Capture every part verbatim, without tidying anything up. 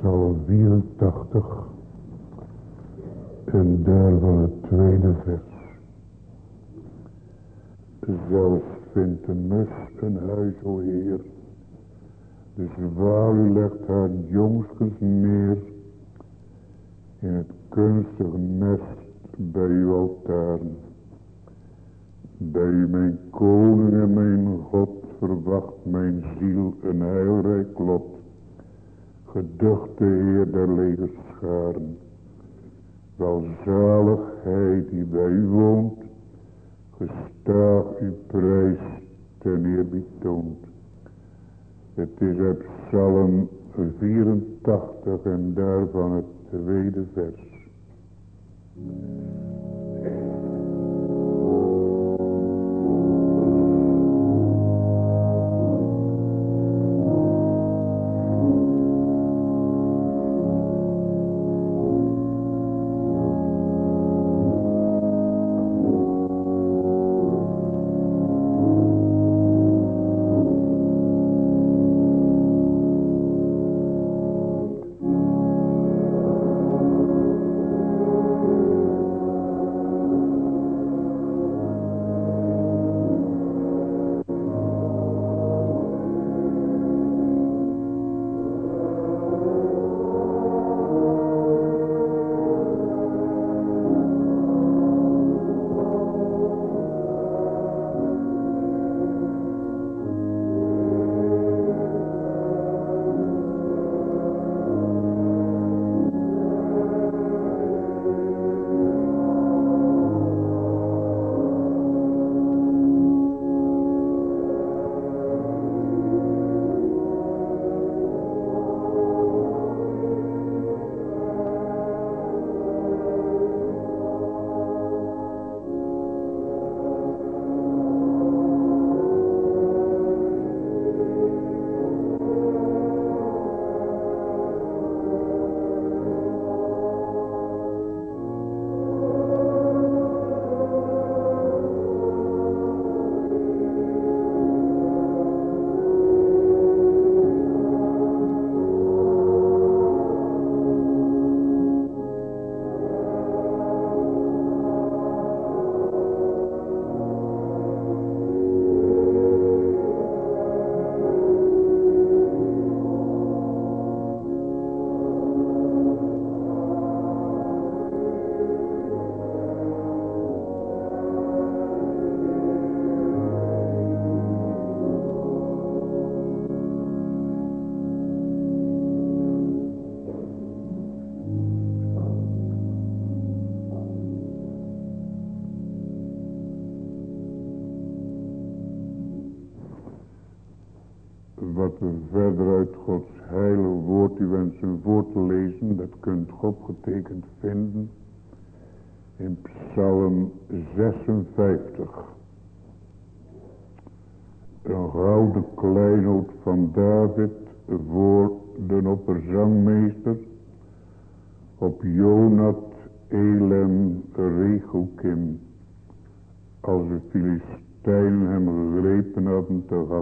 Psalm vierentachtig en daarvan het tweede vers. Zelfs vindt de mus een huis, o Heer. De zwaluw legt haar jongskens neer in het kunstige nest bij uw altaren. Bij u mijn koning en mijn God verwacht mijn ziel een heilrijk lot. Geduchte Heer der legerscharen. Welzalig hij die bij u woont, gestaag uw prijs ten eerbied toont. Het is uit Psalm vierentachtig en daarvan het tweede vers. Wat we verder uit Gods heilige woord u wensen voor te lezen, dat kunt u opgetekend vinden in Psalm zesenvijftig. Een gouden kleinood van David voor de opperzangmeester op Jonat Elem Rechukim, als de Filistijnen hem gegrepen hadden te gat.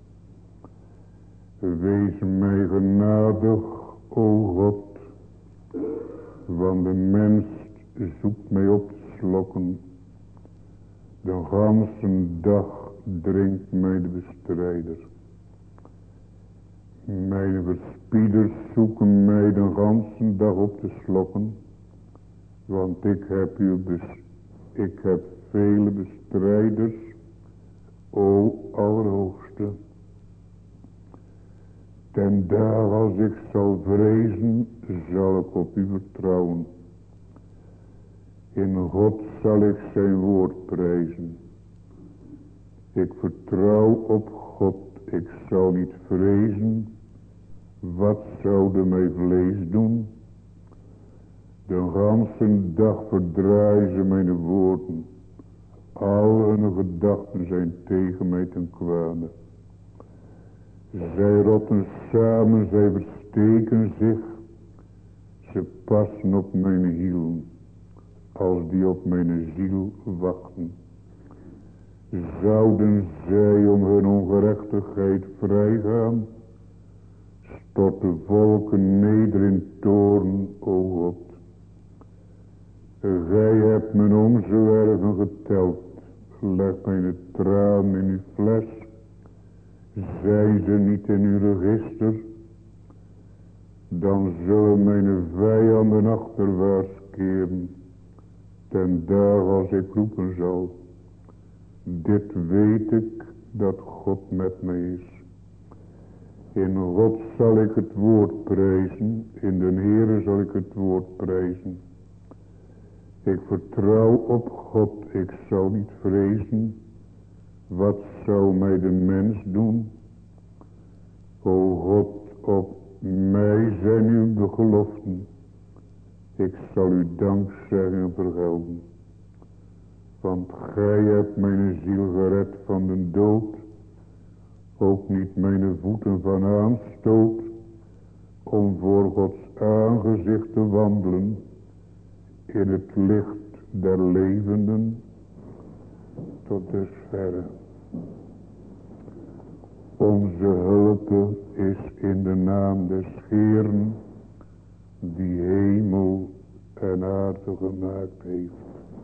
Wees mij genadig, o God, want de mens zoekt mij op te slokken. De ganse dag dringt mij de bestrijder. Mijn verspieders zoeken mij de ganse dag op te slokken, want ik heb, uw bes- ik heb vele bestrijders, o Allerhoogste. Ten dag als ik zal vrezen, zal ik op u vertrouwen. In God zal ik zijn woord prijzen. Ik vertrouw op God, ik zal niet vrezen. Wat zou mij vlees doen? De ganse dag verdraaien ze mijn woorden. Al hun gedachten zijn tegen mij ten kwade. Zij rotten samen, zij versteken zich. Ze passen op mijn hielen, als die op mijn ziel wachten. Zouden zij om hun ongerechtigheid vrijgaan, tot de volken neder in toorn, o God. Gij hebt mijn onze werven geteld. Leg mijn traan in uw fles. Zijn ze niet in uw register? Dan zullen mijn vijanden achterwaarts keren. Ten dag als ik roepen zal. Dit weet ik, dat God met mij is. In God zal ik het woord prijzen. In den Heere zal ik het woord prijzen. Ik vertrouw op God, ik zal niet vrezen. Wat zou mij de mens doen? O God, op mij zijn uw geloften. Ik zal u dank zeggen en vergelden. Want gij hebt mijn ziel gered van de dood. Ook niet mijn voeten van aanstoot. Om voor Gods aangezicht te wandelen. In het licht der levenden. Tot dusverre. Onze hulp is in de naam des Heeren. Die hemel en aarde gemaakt heeft.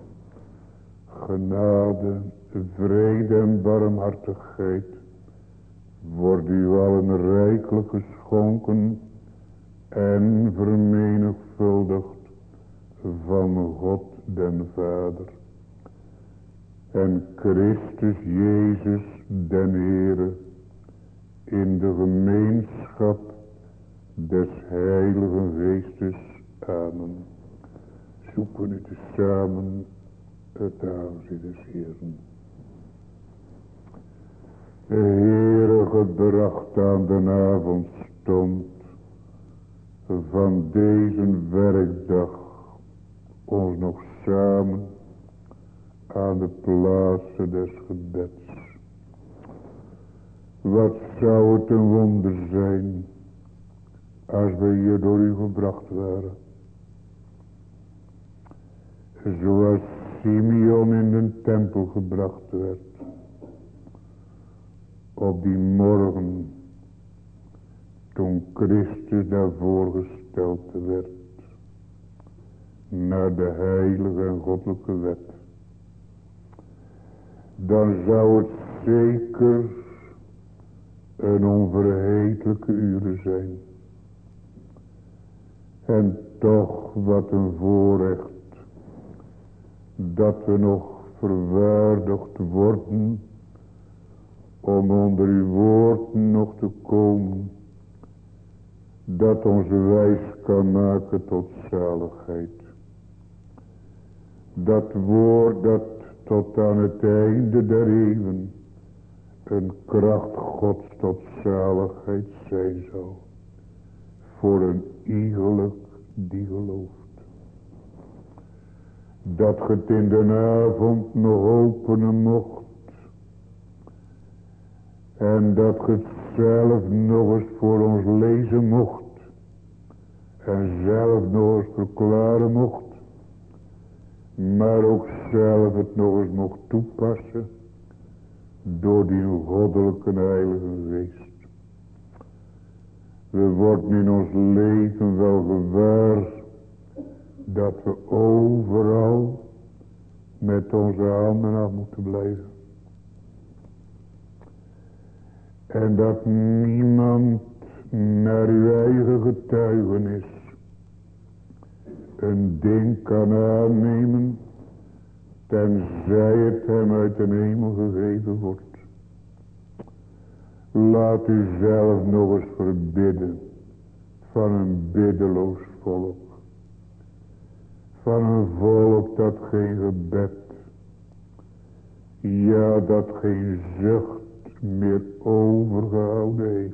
Genade, vrede en barmhartigheid wordt u allen rijkelijk geschonken en vermenigvuldigd van God den Vader en Christus Jezus den Heere in de gemeenschap des Heiligen Geestes. Amen. Zoeken u tezamen het aanzien des Heeren. De Heere gebracht aan de avondstond van deze werkdag ons nog samen aan de plaatsen des gebeds. Wat zou het een wonder zijn als we hier door u gebracht waren. Zoals Simeon in de tempel gebracht werd. Op die morgen toen Christus daarvoor gesteld werd. Naar de heilige en goddelijke wet. Dan zou het zeker een onvergetelijke uren zijn. En toch wat een voorrecht. Dat we nog verwaardigd worden. Om onder uw woord nog te komen. Dat ons wijs kan maken tot zaligheid. Dat woord dat tot aan het einde der eeuwen een kracht Gods tot zaligheid zijn zal. Voor een iegelijk die gelooft. Dat ge het in de avond nog openen mocht. En dat ge het zelf nog eens voor ons lezen mocht. En zelf nog eens verklaren mocht. Maar ook zelf het nog eens mocht toepassen. Door die goddelijke heilige geest. We worden in ons leven wel gewaar. Dat we overal met onze handen af moeten blijven. En dat niemand naar uw eigen getuigenis een ding kan aannemen, tenzij het hem uit de hemel gegeven wordt. Laat u zelf nog eens verbidden van een biddeloos volk. Van een volk dat geen gebed, ja dat geen zucht meer overgehouden heeft.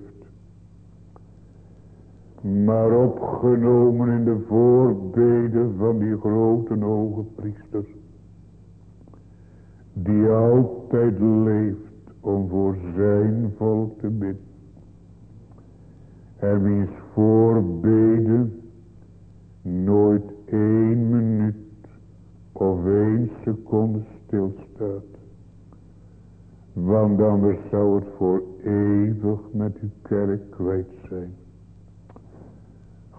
Maar opgenomen in de voorbeden van die grote hoge priester. Die altijd leeft om voor zijn volk te bidden. En wiens voorbeden nooit één minuut of één seconde stilstaat. Want anders zou het voor eeuwig met uw kerk kwijt zijn.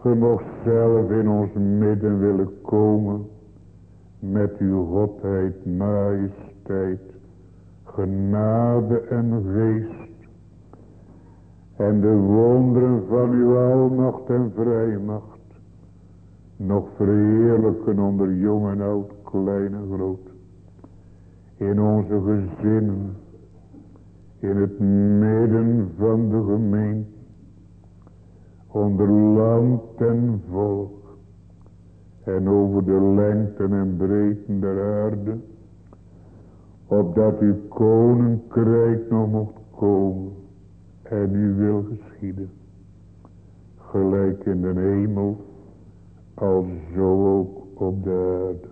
Ge mocht zelf in ons midden willen komen. Met uw godheid, majesteit, genade en geest. En de wonderen van uw almacht en vrijmacht. Nog verheerlijken onder jong en oud, klein en groot. In onze gezinnen. In het midden van de gemeente. Onder land en volk. En over de lengten en breedten der aarde. Opdat uw koninkrijk nog mocht komen. En uw wil geschieden. Gelijk in de hemel. Alzo ook op de aarde.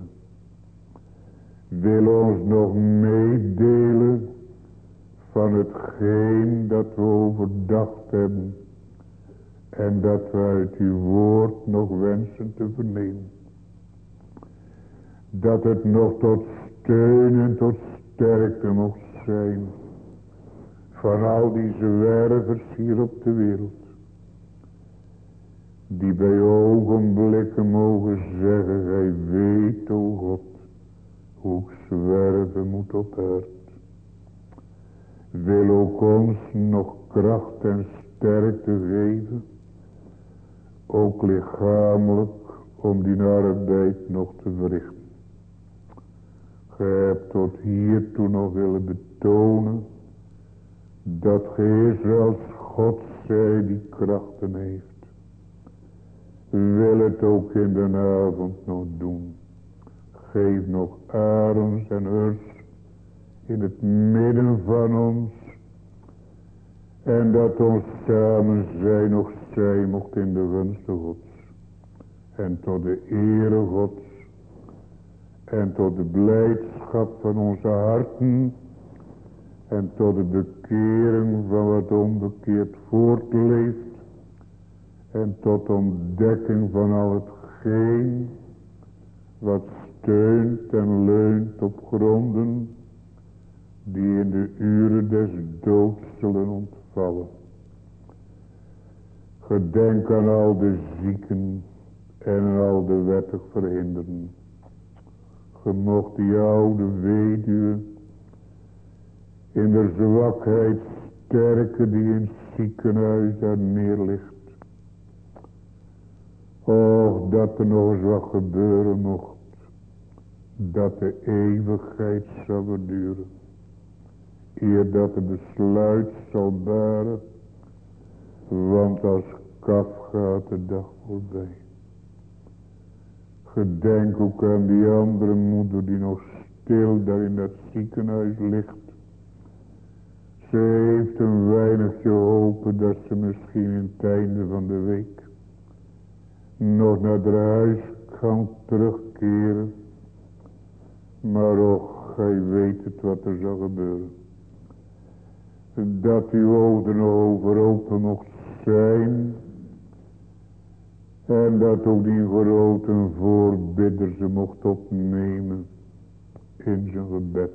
Wil ons nog meedelen. Van hetgeen dat we overdacht hebben. En dat we uit uw woord nog wensen te vernemen. Dat het nog tot steun en tot sterkte mocht zijn. Van al die zwervers hier op de wereld. Die bij ogenblikken mogen zeggen. Gij weet, o God. Hoe ik zwerven moet op aard. Wil ook ons nog kracht en sterkte geven. Ook lichamelijk. Om die arbeid nog te verrichten. Gij hebt tot hiertoe nog willen betonen. Dat ge Israëls God zij die krachten heeft. Wil het ook in de avond nog doen. Geef nog arends en hers in het midden van ons. En dat ons samen zij nog zij mocht in de gunste Gods. En tot de ere Gods. En tot de blijdschap van onze harten. En tot de bekering van wat onbekeerd voortleeft. En tot ontdekking van al hetgeen. Wat steunt en leunt op gronden. Die in de uren des doods zullen ontvallen. Gedenk aan al de zieken. En aan al de wettig verhinderden. Ge mocht die oude weduwe. In de zwakheid sterke die in het ziekenhuis daar neerligt. Och, dat er nog eens wat gebeuren mocht. Dat de eeuwigheid zal verduren. Eer dat het besluit zal baren. Want als kaf gaat de dag voorbij. Gedenk ook aan die andere moeder die nog stil daar in dat ziekenhuis ligt. Ze heeft een weinigje hopen dat ze misschien in het einde van de week nog naar haar huis kan terugkeren. Maar och, gij weet het wat er zal gebeuren. Dat uw ogen over open mocht zijn. En dat ook die grote voorbidder ze mocht opnemen in zijn gebed.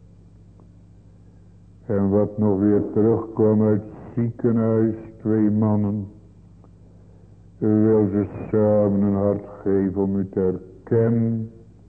En wat nog weer terugkwam uit het ziekenhuis, twee mannen. U wil ze samen een hart geven om u te herkennen.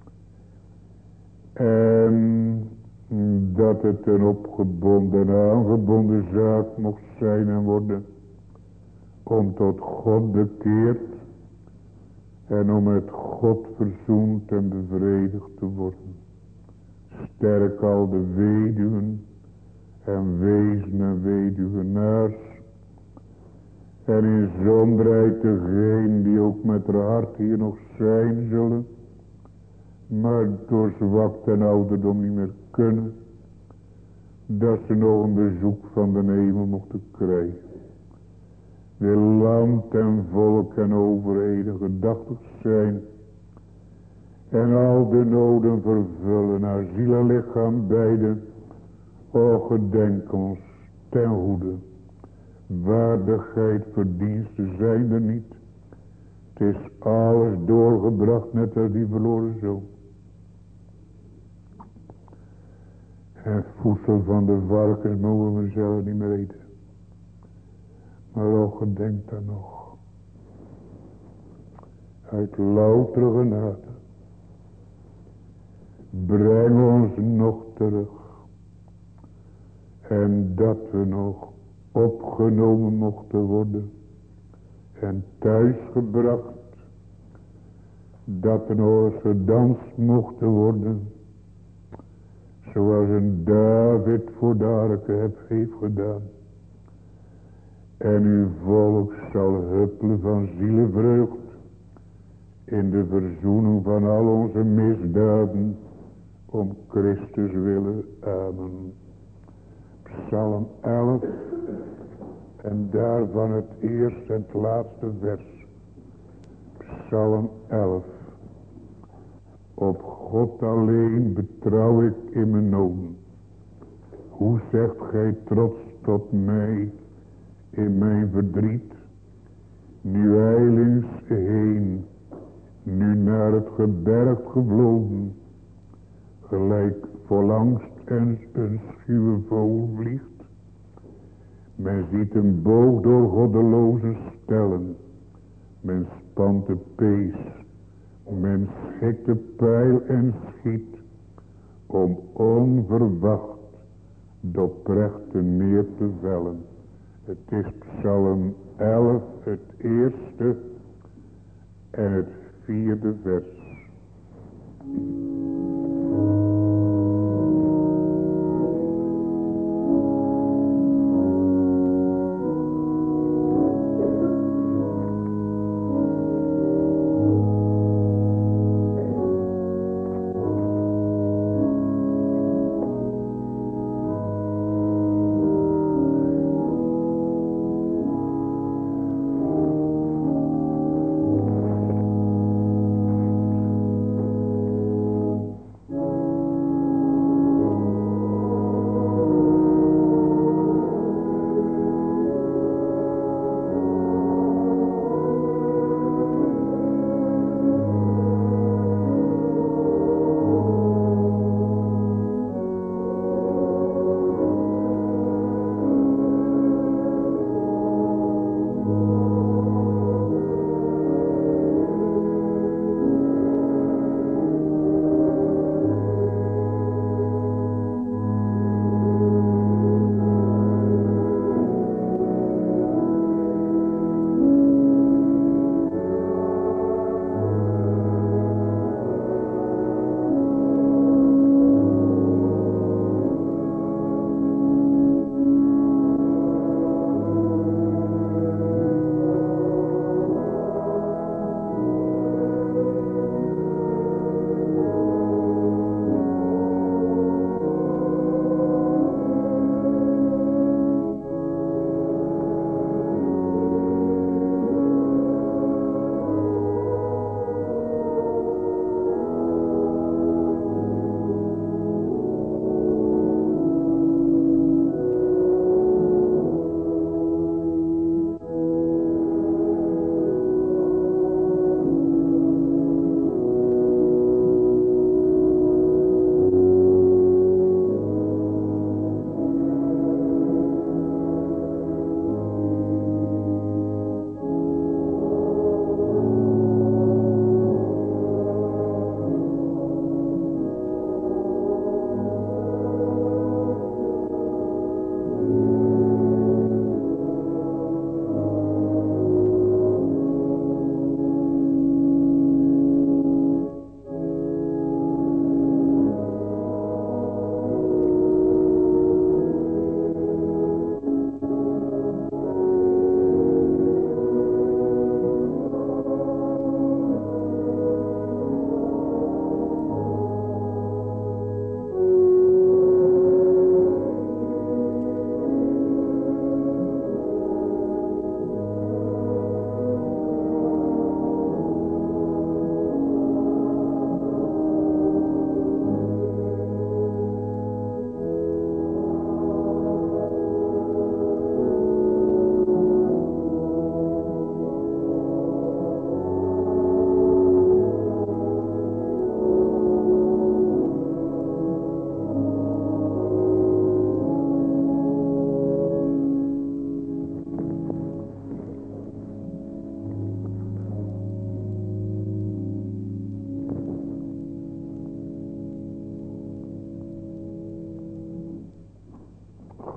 En dat het een opgebonden en aangebonden zaak mocht zijn en worden. Om tot God bekeerd. En om met God verzoend en bevredigd te worden. Sterk al de weduwen. En wezen en weduwenaars. En in zonderheid degenen die ook met haar hart hier nog zijn zullen. Maar door zwakte en ouderdom niet meer kunnen. Dat ze nog een bezoek van de hemel mochten krijgen. Wil land en volk en overheden gedachtig zijn. En al de noden vervullen, haar ziel en lichaam beiden. O gedenk ons ten goede. Waardigheid, verdiensten zijn er niet. Het is alles doorgebracht net als die verloren zoon. En voedsel van de varkens mogen we zelf niet meer eten. Maar o gedenk dan nog. uit louter genade. Breng ons nog terug. En dat we nog opgenomen mochten worden. En thuisgebracht. Dat er nog gedanst mochten worden. Zoals een David voor de ark heeft gedaan. En uw volk zal huppelen van zielenvreugd. In de verzoening van al onze misdaden. Om Christus willen. Amen. Psalm elf. En daarvan het eerste en het laatste vers. Psalm elf. Op God alleen betrouw ik in mijn noden. Hoe zegt gij trots tot mij in mijn verdriet? Nu eilings heen, nu naar het gebergte gevlogen, gelijk vol angst en een schuwe vogel vliegt. Men ziet een boog door goddelozen stellen, men spant de pees, men schikt de pijl en schiet, om onverwacht doprechte neer te vellen. Het is Psalm elf, het eerste en het vierde vers.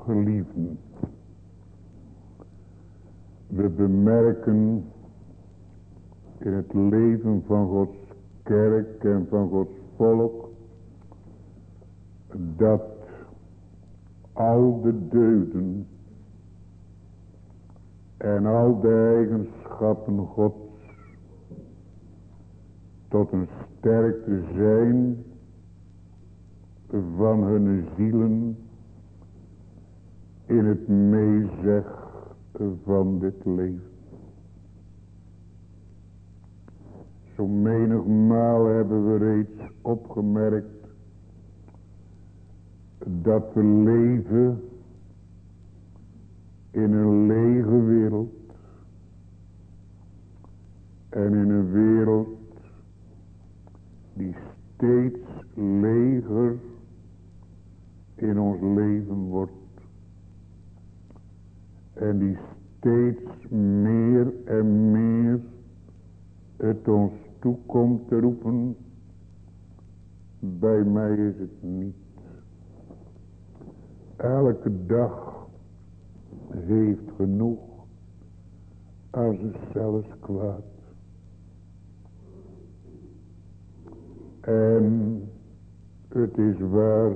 geliefden. We bemerken in het leven van Gods kerk en van Gods volk dat al de deugden en al de eigenschappen Gods tot een sterkte zijn van hun zielen in het meezeg van dit leven. Zo menigmaal hebben we reeds opgemerkt dat we leven in een lege wereld en in een wereld die steeds leger in ons leven wordt en die steeds meer en meer het ons toekomt te roepen: bij mij is het niet. Elke dag heeft genoeg als het zelfs kwaad. En het is waar,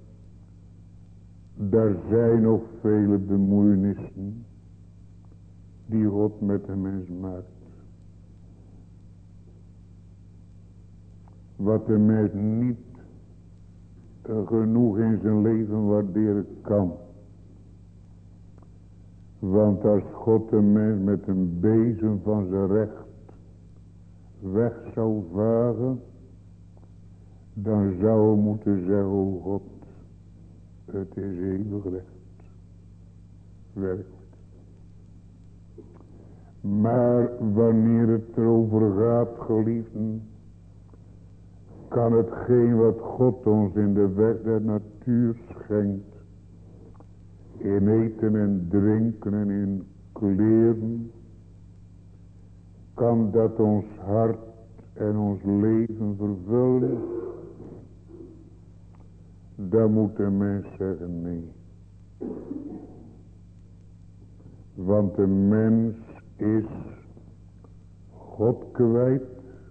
daar zijn nog vele bemoeienissen die God met de mens maakt. Wat de mens niet genoeg in zijn leven waarderen kan. Want als God de mens met een bezem van zijn recht weg zou vagen, dan zou hij moeten zeggen: o God, het is eeuwig recht. Werkelijk. Maar wanneer het erover gaat, geliefden, kan hetgeen wat God ons in de weg der natuur schenkt, in eten en drinken en in kleren, kan dat ons hart en ons leven vervullen? Dan moet de mens zeggen nee. Want de mens is God kwijt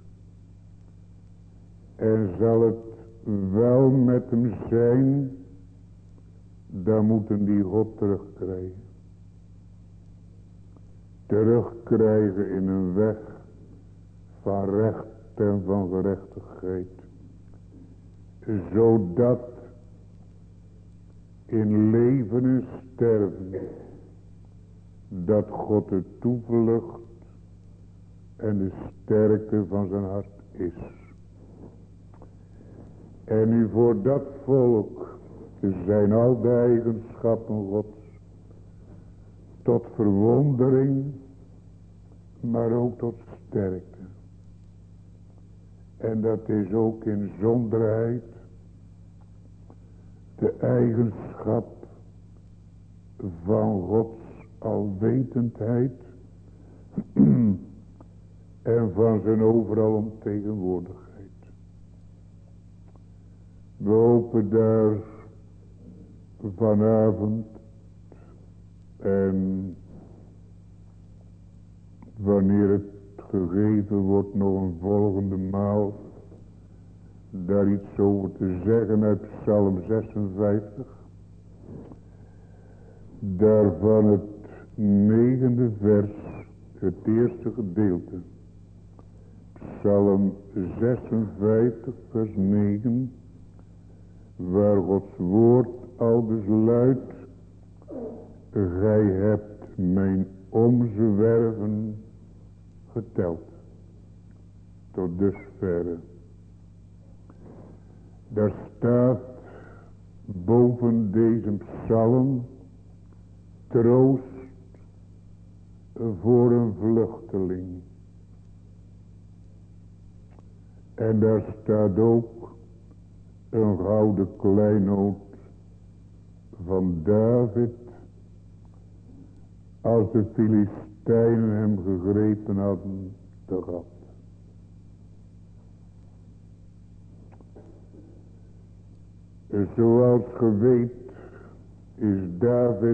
en zal het wel met hem zijn, dan moeten die God terugkrijgen. Terugkrijgen in een weg van recht en van gerechtigheid. Zodat in leven en sterven dat God de toevlucht en de sterkte van zijn hart is. En nu voor dat volk zijn al de eigenschappen Gods tot verwondering, maar ook tot sterkte. En dat is ook in zonderheid de eigenschap van Gods alwetendheid en van zijn overal omtegenwoordigheid. We hopen daar vanavond en wanneer het gegeven wordt nog een volgende maal daar iets over te zeggen uit Psalm zesenvijftig. Daarvan het negende vers, het eerste gedeelte. Psalm zesenvijftig vers negen, waar Gods woord aldus luidt: gij hebt mijn omzwerven geteld. Tot dusverre. Daar staat boven deze psalm troost voor een vluchteling. En daar staat ook een gouden kleinood van David, als de Filistijnen hem gegrepen hadden te gat. Zoals ge weet is David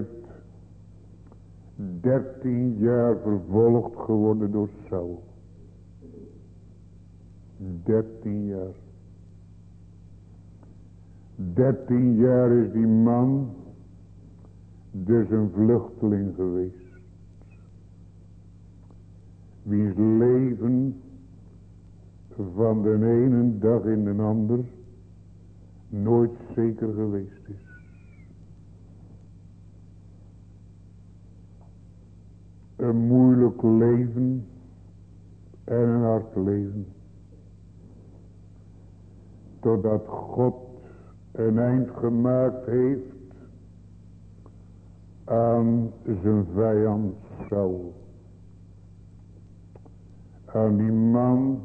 dertien jaar vervolgd geworden door Saul. Dertien jaar. Dertien jaar is die man dus een vluchteling geweest. Wiens leven van de ene dag in de ander nooit zeker geweest is. Een moeilijk leven en een hard leven. Totdat God een eind gemaakt heeft aan zijn vijand Saul. Aan die man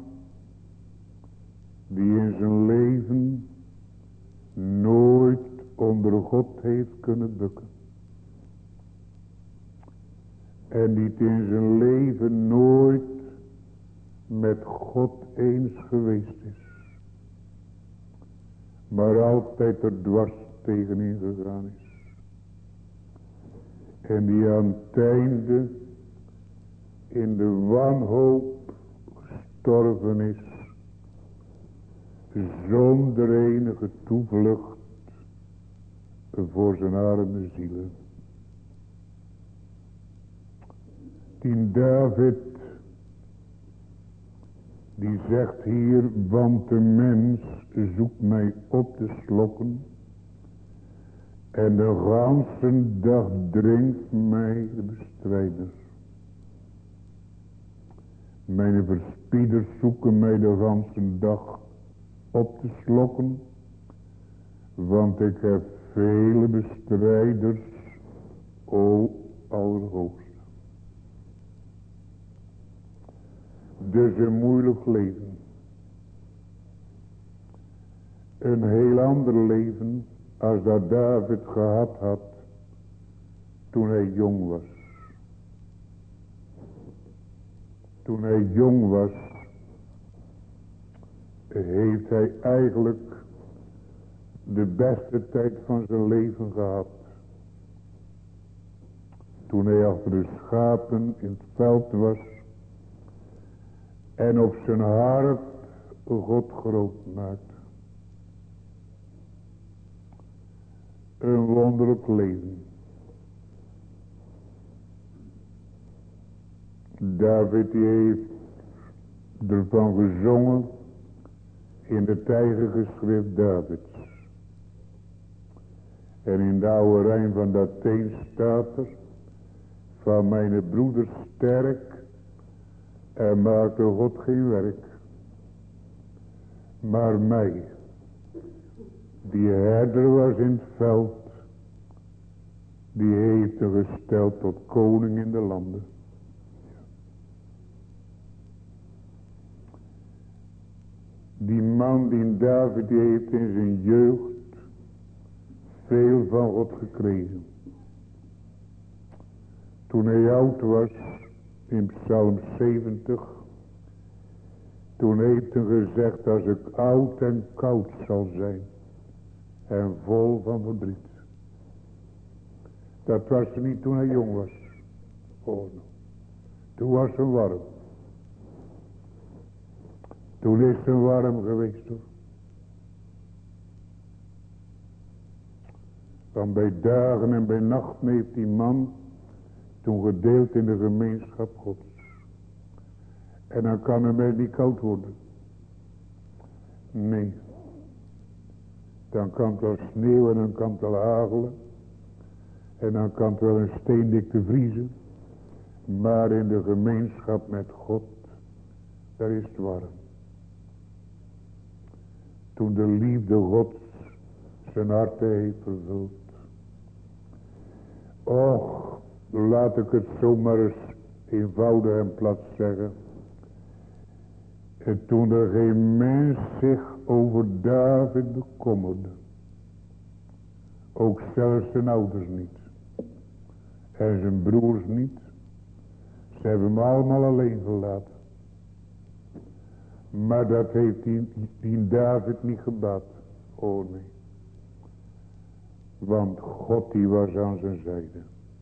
die in zijn leven nooit onder God heeft kunnen bukken. En die in zijn leven nooit met God eens geweest is. Maar altijd er dwars tegenin gegaan is. En die aan het einde in de wanhoop gestorven is. Zonder enige toevlucht voor zijn arme zielen. Die David, die zegt hier, want de mens zoekt mij op te slokken. En de ganse dag dringt mij de bestrijder. Mijn verspieders zoeken mij de ganse dag op te slokken. Want ik heb vele bestrijders, o Allerhoogste. Dus een moeilijk leven. Een heel ander leven als dat David gehad had toen hij jong was. Toen hij jong was, heeft hij eigenlijk de beste tijd van zijn leven gehad. Toen hij achter de schapen in het veld was en op zijn hart God groot maakte. Een wonderlijk leven. David die heeft ervan gezongen in het eigen geschrift Davids. En in de oude Rijn van dat teen staat er, van mijn broeder sterk en maakte God geen werk. Maar mij, die herder was in het veld, die heeft er gesteld tot koning in de landen. Die man die David die heeft in zijn jeugd veel van God gekregen. Toen hij oud was, in Psalm zeventig, toen heeft hij gezegd, als ik oud en koud zal zijn en vol van verdriet. Dat was er niet toen hij jong was. Oh, toen was hij warm. Toen is hij warm geweest hoor. Want bij dagen en bij nachten heeft die man toen gedeeld in de gemeenschap Gods. En dan kan hem er niet koud worden. Nee. Dan kan het wel sneeuwen en dan kan het wel hagelen. En dan kan het wel een steendikte vriezen. Maar in de gemeenschap met God, daar is het warm. Toen de liefde Gods zijn hart heeft vervuld. Och, laat ik het zomaar eens eenvoudig en plat zeggen. En toen er geen mens zich over David bekommerde. Ook zelfs zijn ouders niet. En zijn broers niet. Ze hebben hem allemaal alleen gelaten. Maar dat heeft die, die David niet gebaat. Oh nee. Want God die was aan zijn zijde.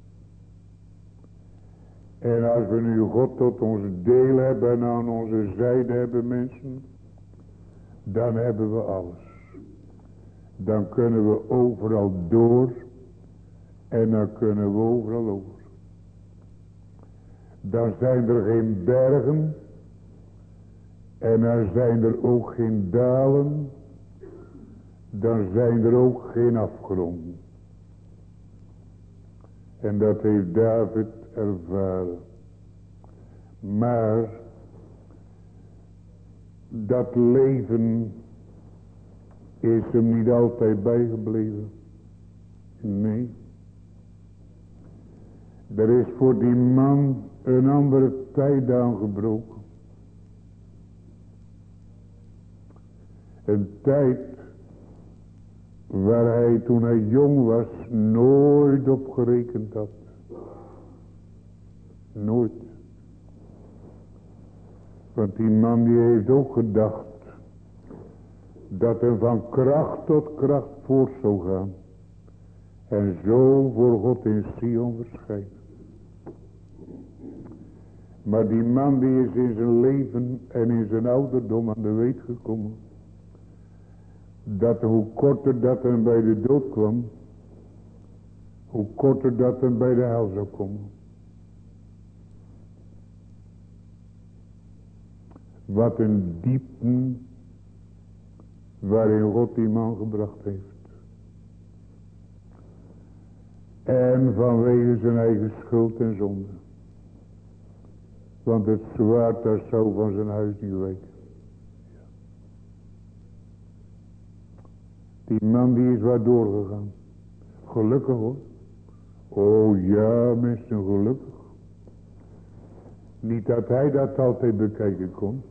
En als we nu God tot ons deel hebben en aan onze zijde hebben mensen. Dan hebben we alles. Dan kunnen we overal door. En dan kunnen we overal over. Dan zijn er geen bergen. En dan zijn er ook geen dalen. Dan zijn er ook geen afgronden. En dat heeft David ervaren. Maar dat leven is hem niet altijd bijgebleven. Nee. Er is voor die man een andere tijd aangebroken. Een tijd waar hij toen hij jong was nooit op gerekend had. Nooit. Want die man die heeft ook gedacht dat hij van kracht tot kracht voort zou gaan. En zo voor God in Sion verschijnen. Maar die man die is in zijn leven en in zijn ouderdom aan de weet gekomen. Dat hoe korter dat hij bij de dood kwam. Hoe korter dat hij bij de hel zou komen. Wat een diepte waarin God die man gebracht heeft. En vanwege zijn eigen schuld en zonde. Want het zwaard dat zou van zijn huis niet wijken. Die man die is waar doorgegaan. Gelukkig hoor. Oh ja, mensen, gelukkig. Niet dat hij dat altijd bekijken kon.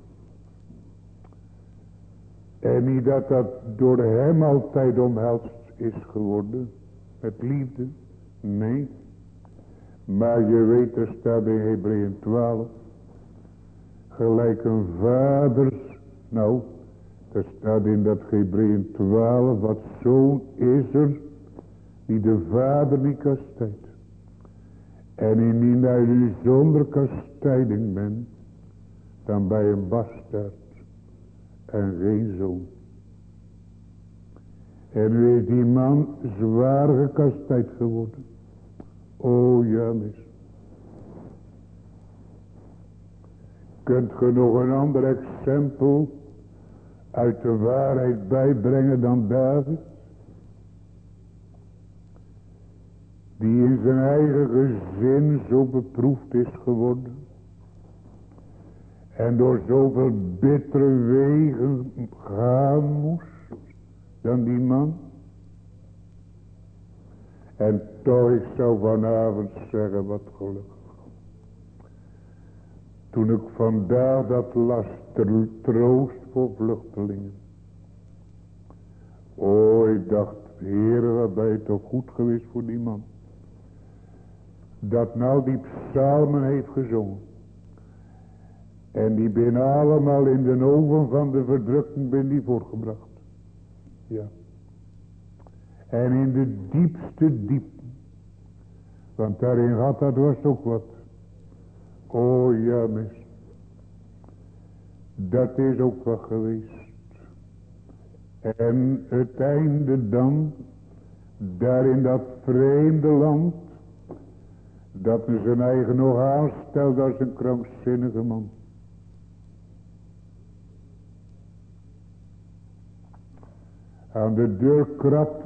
En niet dat dat door hem altijd omhelst is geworden. Met liefde. Nee. Maar je weet, er staat in Hebreeën twaalf. Gelijk een vader. Nou, er staat in dat Hebreeën twaalf. Wat zoon is er. Die de vader niet kastijdt. En indien hij nu zonder kastijding bent. Dan bij een bastaard. En geen zoon. En nu is die man zwaar gekastijd geworden. O ja, mis. Kunt ge nog een ander exempel uit de waarheid bijbrengen dan David? Die in zijn eigen gezin zo beproefd is geworden. En door zoveel bittere wegen gaan moest. Dan die man. En toch, ik zou vanavond zeggen, wat gelukkig. Toen ik vandaag dat las, ter troost voor vluchtelingen. O, ik dacht, Heere, wat ben je toch goed geweest voor die man. Dat nou die psalmen heeft gezongen. En die ben allemaal in de oven van de verdrukking ben die voortgebracht. Ja. En in de diepste diepte. Want daarin had dat was ook wat. O ja, mis. Dat is ook wat geweest. En het einde dan. Daar in dat vreemde land. Dat hij zijn eigen nog aanstelt als een krankzinnige man. Aan de deur krabde.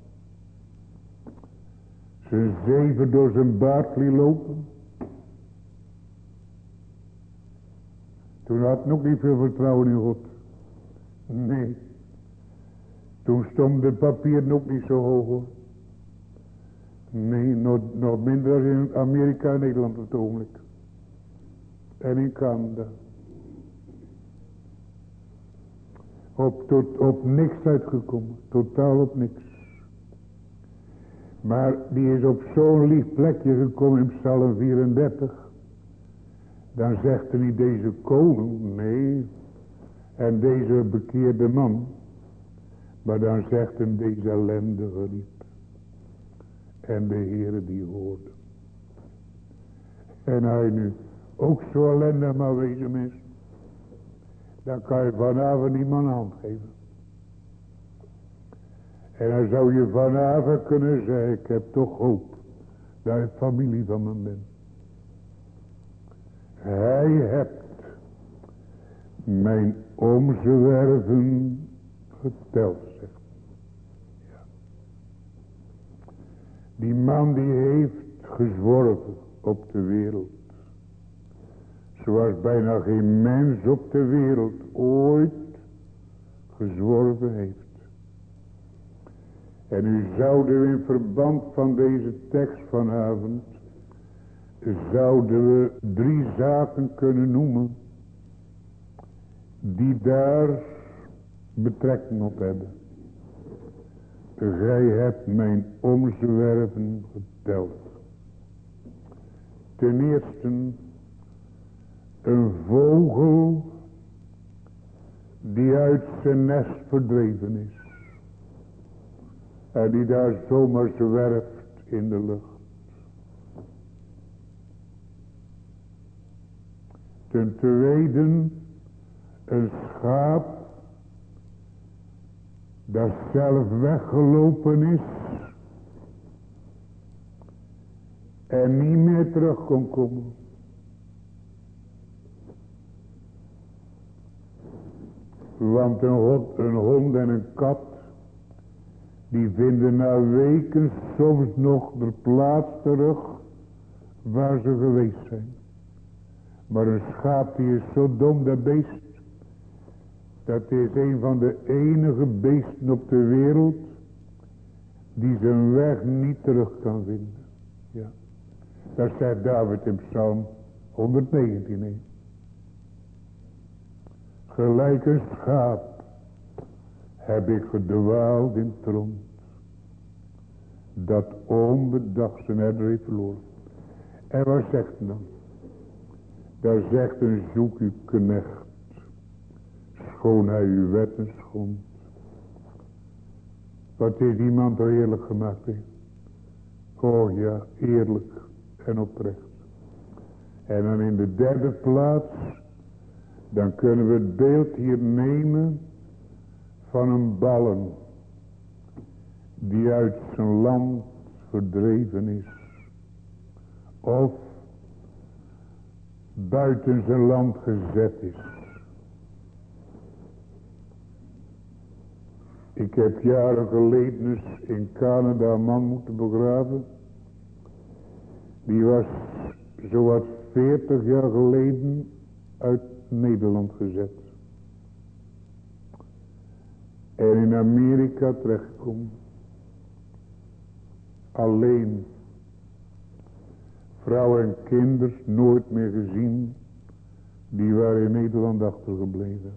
Zijn zeven door zijn baard liet lopen. Toen had hij nog niet veel vertrouwen in God. Nee. Toen stond de papier nog niet zo hoog hoor. Nee, nog, nog minder dan in Amerika en Nederland op het ogenblik. En in Canada. Op, tot, op niks uitgekomen. Totaal op niks. Maar die is op zo'n lief plekje gekomen in Psalm vierendertig. Dan zegt hij niet deze koning, nee. En deze bekeerde man. Maar dan zegt hij deze ellendige riep. En de Heere die hoorde. En hij nu ook zo ellendig maar wezen is. Dan kan je vanavond niemand een hand geven. En dan zou je vanavond kunnen zeggen. Ik heb toch hoop. Dat je familie van me bent. Hij hebt mijn omzwerven geteld, zegt. Ja. Die man die heeft gezworven op de wereld. Zoals bijna geen mens op de wereld ooit gezworven heeft. En nu zouden we in verband van deze tekst vanavond, zouden we drie zaken kunnen noemen, die daar betrekking op hebben. Gij hebt mijn omzwerven geteld. Ten eerste, een vogel die uit zijn nest verdreven is. En die daar zomaar zwerft in de lucht. Ten tweede, een schaap dat zelf weggelopen is en niet meer terug kon komen. Want een hond, een hond en een kat, die vinden na weken soms nog de plaats terug waar ze geweest zijn. Maar een schaap die is zo dom, dat beest. Dat is een van de enige beesten op de wereld die zijn weg niet terug kan vinden. Ja. Dat zegt David in Psalm honderdnegentien. He. Gelijk een schaap heb ik gedwaald in het rond, dat onbedacht zijn herder heeft verloren. En wat zegt hij dan? Daar zegt een zoek uw knecht, schoon hij uw wetten schond. Wat is iemand er eerlijk gemaakt heeft? Oh ja, eerlijk en oprecht. En dan in de derde plaats, dan kunnen we het beeld hier nemen van een ballen die uit zijn land verdreven is. Of buiten zijn land gezet is. Ik heb jaren geleden eens in Canada een man moeten begraven. Die was zowat veertig jaar geleden uit Nederland gezet. En in Amerika terechtgekomen. Alleen. Vrouw en kinders nooit meer gezien. Die waren in Nederland achtergebleven.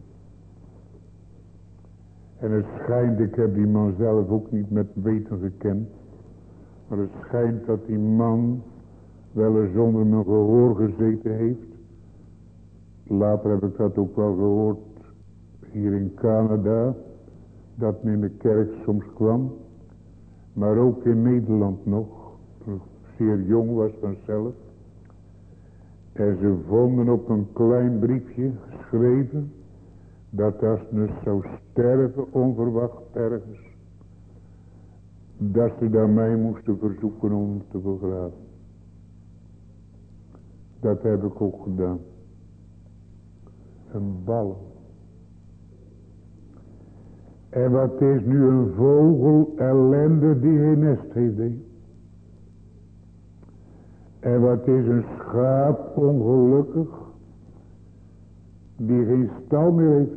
En het schijnt, ik heb die man zelf ook niet met weten gekend. Maar het schijnt dat die man wel eens zonder mijn gehoor gezeten heeft. Later heb ik dat ook wel gehoord hier in Canada. Dat men in de kerk soms kwam. Maar ook in Nederland nog. Toen ik zeer jong was vanzelf. En ze vonden op een klein briefje geschreven. Dat als ze zou sterven onverwacht ergens. Dat ze daar mij moesten verzoeken om te begraven. Dat heb ik ook gedaan. Een bal. En wat is nu een vogel ellende die geen nest heeft. He? En wat is een schaap ongelukkig die geen stal meer heeft.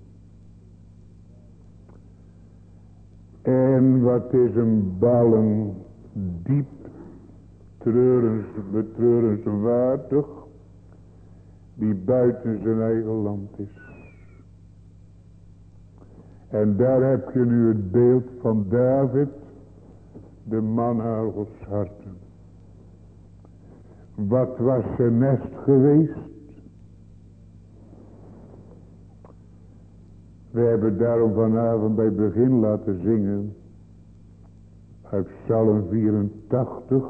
En wat is een ballen diep treurens, betreurenswaardig die buiten zijn eigen land is. En daar heb je nu het beeld van David, de man naar Gods harten. Wat was zijn nest geweest? We hebben daarom vanavond bij het begin laten zingen. Uit Psalm vierentachtig.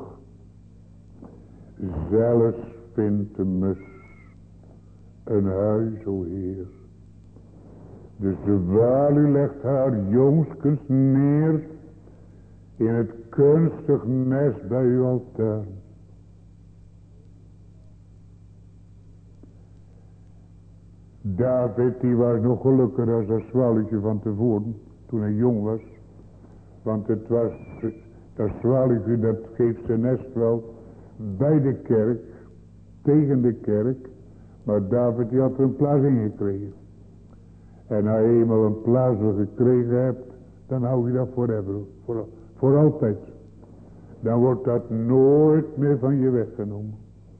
Zelfs vindt de mus een huis, o Heer. De zwaluw legt haar jongskens neer in het kunstig nest bij uw altaar. David die was nog gelukkiger als dat zwaluwtje van tevoren, toen hij jong was. Want het was, dat zwaluwtje dat geeft zijn nest wel bij de kerk, tegen de kerk. Maar David die had er een plaats in gekregen. En als je eenmaal een plaats gekregen hebt, dan hou je dat forever, voor, voor altijd. Dan wordt dat nooit meer van je weggenomen.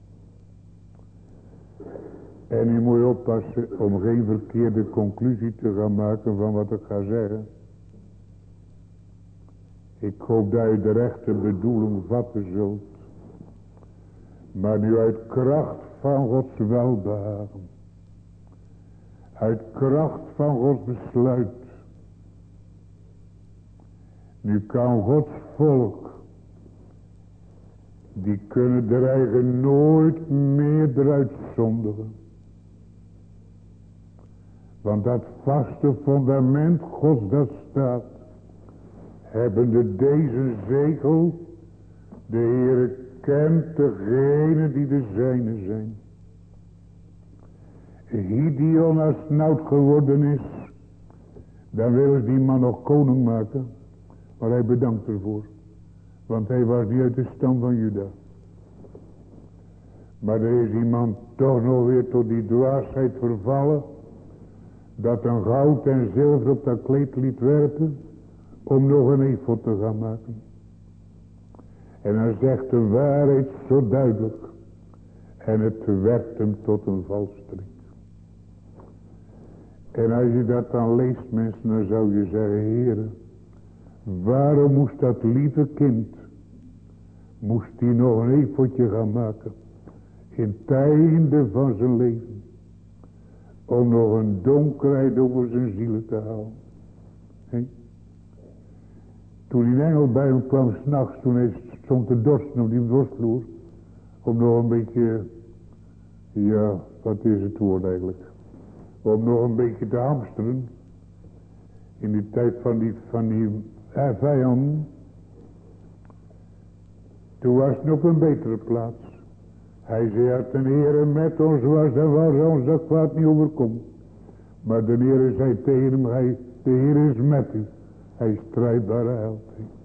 En je moet oppassen om geen verkeerde conclusie te gaan maken van wat ik ga zeggen. Ik hoop dat je de rechte bedoeling vatten zult. Maar nu uit kracht van Gods welbehagen. Uit kracht van Gods besluit. Nu kan Gods volk. Die kunnen er eigenlijk nooit meer eruit zondigen. Want dat vaste fundament Gods dat staat. Hebbende deze zegel. De Heere kent degene die de zijne zijn. Gideon als het oud geworden is. Dan willen die man nog koning maken. Maar hij bedankt ervoor. Want hij was niet uit de stam van Juda. Maar er is iemand toch nog weer tot die dwaasheid vervallen. Dat een goud en zilver op dat kleed liet werpen. Om nog een efod te gaan maken. En dan zegt de waarheid zo duidelijk. En het werd hem tot een valstrik. En als je dat dan leest mensen, dan zou je zeggen, Heere, waarom moest dat lieve kind, moest hij nog een efodje gaan maken, in het einde van zijn leven, om nog een donkerheid over zijn ziel te halen. He? Toen die engel bij hem kwam s'nachts, toen hij stond te dorsten op die borstvloer, om nog een beetje, ja, wat is het woord eigenlijk, om nog een beetje te hamsteren, in die tijd van die, van die eh, vijanden. Toen was het op een betere plaats. Hij zei, als de Heere met ons was, dan was ons dat kwaad niet overkomen. Maar de Heere zei tegen hem, hij, de Heere is met u. Hij is strijdbare held.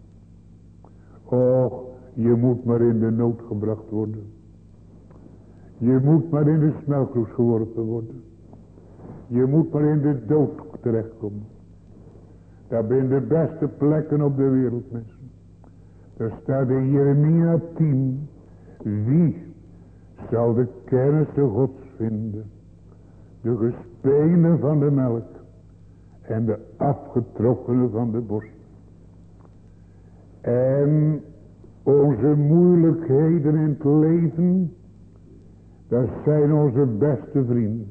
Och, je moet maar in de nood gebracht worden. Je moet maar in de smeltkroes geworpen worden. Je moet maar in de dood terechtkomen. Dat zijn de beste plekken op de wereld, mensen. Daar staat in Jeremia tien. Wie zal de kennis de Gods vinden? De gespenen van de melk. En de afgetrokkene van de borst. En onze moeilijkheden in het leven. Dat zijn onze beste vrienden.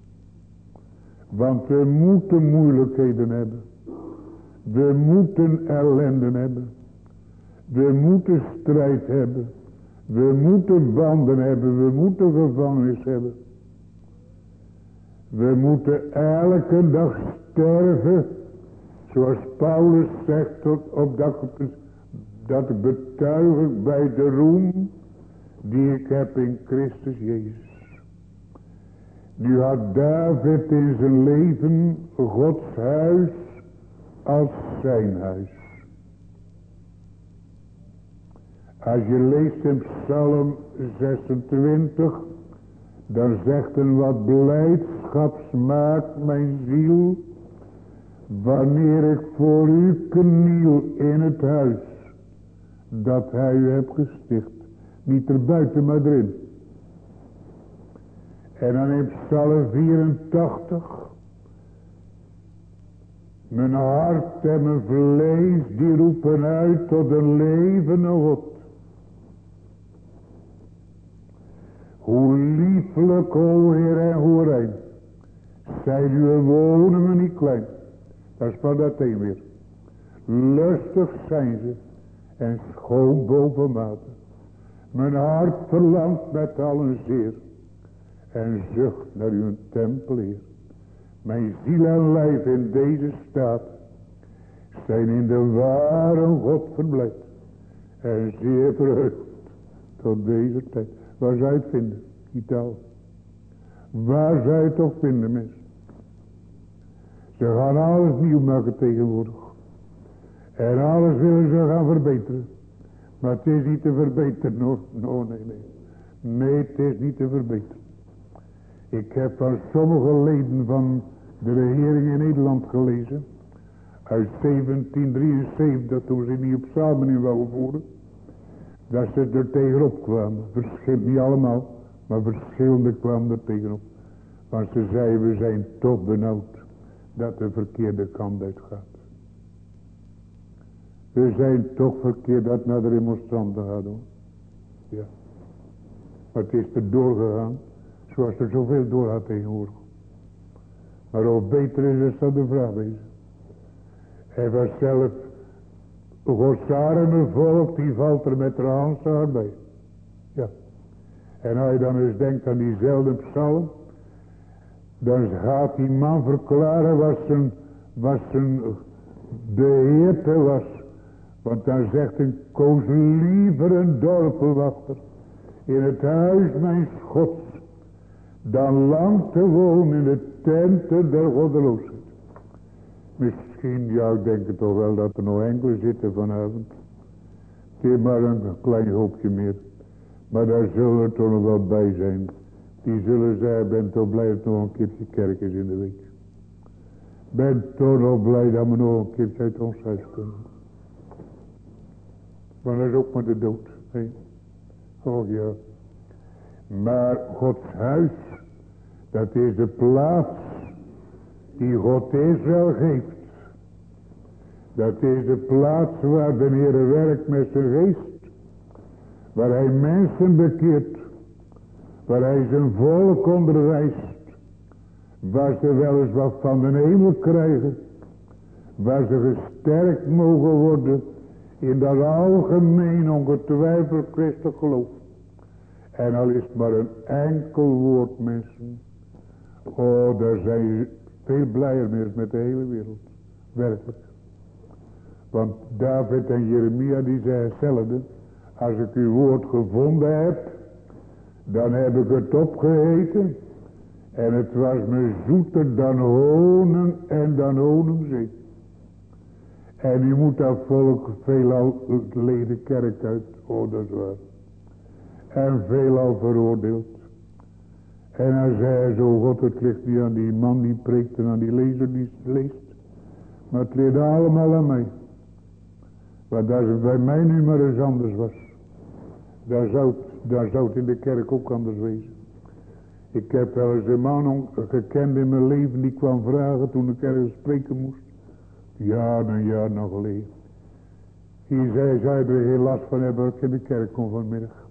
Want we moeten moeilijkheden hebben. We moeten ellende hebben. We moeten strijd hebben. We moeten banden hebben. We moeten gevangenis hebben. We moeten elke dag sterven. Zoals Paulus zegt op dat, dat betuig ik bij de roem die ik heb in Christus Jezus. Nu had David in zijn leven Gods huis als zijn huis. Als je leest in Psalm zesentwintig, dan zegt een wat blijdschap smaakt mijn ziel, wanneer ik voor u kniel in het huis, dat hij u hebt gesticht. Niet erbuiten, maar erin. En dan in Psalm vierentachtig. Mijn hart en mijn vlees die roepen uit tot een levende God. Hoe lieflijk, o Heer en hoe rein. Zijn uw woningen niet klein. Dat is van dat een weer. Lustig zijn ze. en schoon bovenmate. Mijn hart verlangt met allen zeer en zucht naar uw tempel, Heer. Mijn ziel en lijf in deze staat zijn in de ware God verblijd en zeer verheugd tot deze tijd. Waar zou je het vinden? Italië. Waar zou je het toch vinden, mensen? Ze gaan alles nieuw maken tegenwoordig. En alles willen ze gaan verbeteren. Maar het is niet te verbeteren. No, no, nee, nee. Nee, het is niet te verbeteren. Ik heb van sommige leden van de regering in Nederland gelezen. Uit zeventien drieënzeventig, toen ze niet op samen in wouden voeren. Dat ze er tegenop kwamen. Verschillend, niet allemaal, maar verschillende kwamen er tegenop. Want ze zeiden, we zijn toch benauwd dat de verkeerde kant uitgaat. We zijn toch verkeerd dat naar de remonstranten gaat doen. Ja. Maar het is er doorgegaan, zoals er zoveel doorgaat tegenwoordig. Maar of beter is, is dat de vraag bezig. En vanzelf, Gods arme volk, die valt er met de handzaar bij. Ja. En als je dan eens denkt aan diezelfde psalm, dan gaat die man verklaren wat zijn, wat zijn beheerte was. Want dan zegt een koos liever een dorpelwachter in het huis mijn Gods, dan lang te wonen in de tenten der goddeloosheid. Misschien, ja, ik denk het toch wel dat er nog enkele zitten vanavond. Het is maar een klein hoopje meer. Maar daar zullen er toch nog wel bij zijn. Die zullen zeggen, ben toch blij dat er nog een keertje kerk is in de week. Ben toch nog blij dat we nog een keertje uit ons huis kunnen. Maar dat is ook maar de dood. Nee. Oh ja. Maar Gods huis, dat is de plaats die God Israël geeft. Dat is de plaats waar de Heer werkt met zijn geest. Waar hij mensen bekeert. Waar hij zijn volk onderwijst. Waar ze wel eens wat van de hemel krijgen. Waar ze gesterkt mogen worden. In dat algemeen ongetwijfeld christelijk geloof. En al is het maar een enkel woord, mensen. Oh, daar zijn je veel blijer mee met de hele wereld. Werkelijk. Want David en Jeremia die zei hetzelfde. Als ik uw woord gevonden heb, dan heb ik het opgegeten. En het was me zoeter dan honen en dan honenzee. En u moet dat volk veelal leden kerk uit. Oh, dat is waar. En veelal veroordeeld. En hij zei zo, God, het ligt niet aan die man die preekt en aan die lezer die leest. Maar het ligt allemaal aan mij. Maar dat het bij mij nu maar eens anders was. Daar zou, het, daar zou het in de kerk ook anders wezen. Ik heb wel eens een man gekend in mijn leven die kwam vragen toen ik ergens spreken moest. Ja, een jaar nog geleden. Die zei, zou je er geen last van hebben als ik in de kerk kom vanmiddag.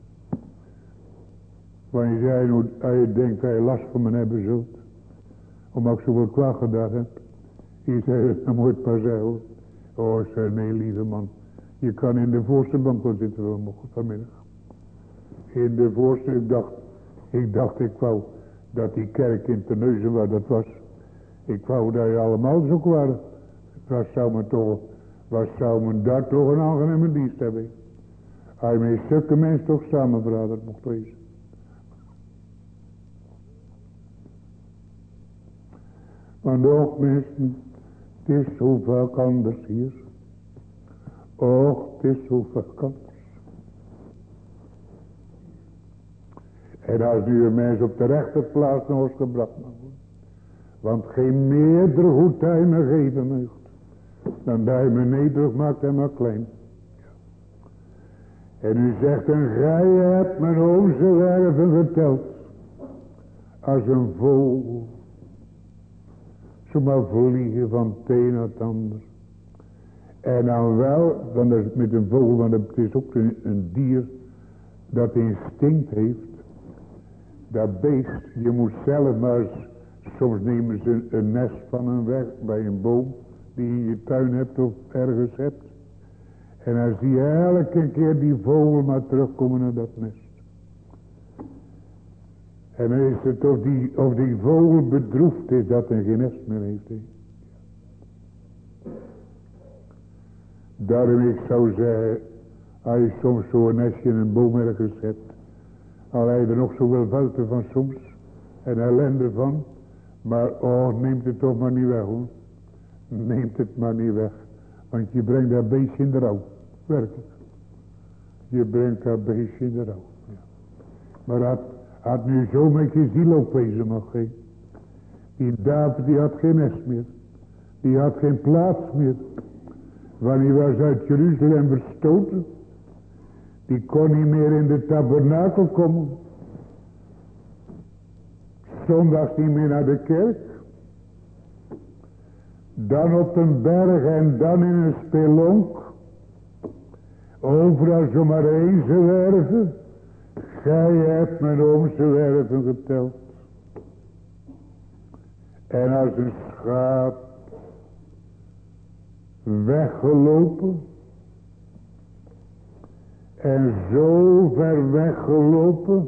Want je zei, nou, als je denkt dat je last van me hebben zult. Omdat ik zoveel kwaad gedaan heb. Die zei, dat moet het maar zeggen hoor. Oh, zei, nee lieve man. Je kan in de voorste bank wel zitten vanmiddag. In de voorste, ik dacht, ik dacht, ik wou dat die kerk in Terneuzen waar dat was. Ik wou dat je allemaal zo waren. Wat zou men toch, wat zou men daar toch een aangename dienst hebben. Als je met zulke mensen toch samen verraderd mocht wezen. Want ook mensen, het is zo vaak anders hier. Och, het is zo vaak anders. En als nu een mens op de rechte plaats nog eens gebracht mag worden. Want geen meerdere goed hij me geven mag. Dan dat hij me nederig maakt en maar klein. En u zegt, en gij hebt mijn onze werven verteld. Als een vogel. Zomaar vliegen van het een naar het ander. En dan wel, want dat is met een vogel, want het is ook een, een dier dat instinct heeft. Dat beest, je moet zelf maar eens, soms nemen ze een, een nest van een weg bij een boom die je in je tuin hebt of ergens hebt. En dan zie je elke keer die vogel maar terugkomen naar dat nest. En dan is het of die, of die vogel bedroefd is dat hij geen nest meer heeft. He. Daarom ik zou zeggen, als je soms zo'n nestje in een boom ergens zet, al heb je er nog zoveel velten van soms, en ellende van, maar oh, neemt het toch maar niet weg hoor. Neemt het maar niet weg, want je brengt dat beestje in de rouw, werkelijk. Je brengt dat beestje in de rouw. Ja. Maar had, had nu zo met je ziel ook wezen mag geen. Die David die had geen nest meer, die had geen plaats meer. Wanneer hij was uit Jeruzalem verstoten. Die kon niet meer in de tabernakel komen. Zondags niet meer naar de kerk. Dan op een berg en dan in een spelonk. Overal zomaar heen zwerven. Gij hebt mijn oom zwerven geteld. En als een schaap weggelopen. En zo ver weggelopen.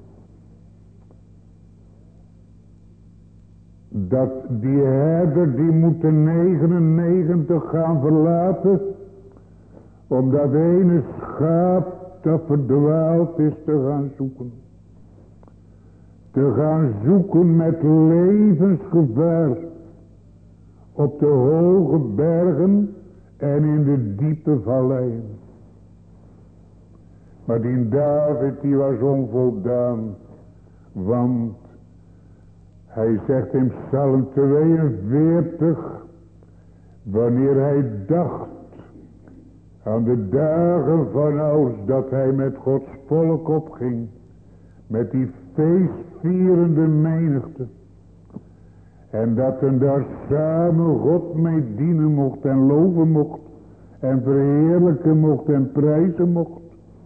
Dat die herder die moet de negenennegentig gaan verlaten. Om dat ene schaap dat verdwaald is te gaan zoeken. Te gaan zoeken met levensgevaar. Op de hoge bergen en in de diepe valleien. Maar die David die was onvoldaan. Want hij zegt in Psalm tweeënveertig. Wanneer hij dacht aan de dagen van ouds dat hij met Gods volk opging. Met die feestvierende menigte. En dat men daar samen God mee dienen mocht en loven mocht. En verheerlijken mocht en prijzen mocht.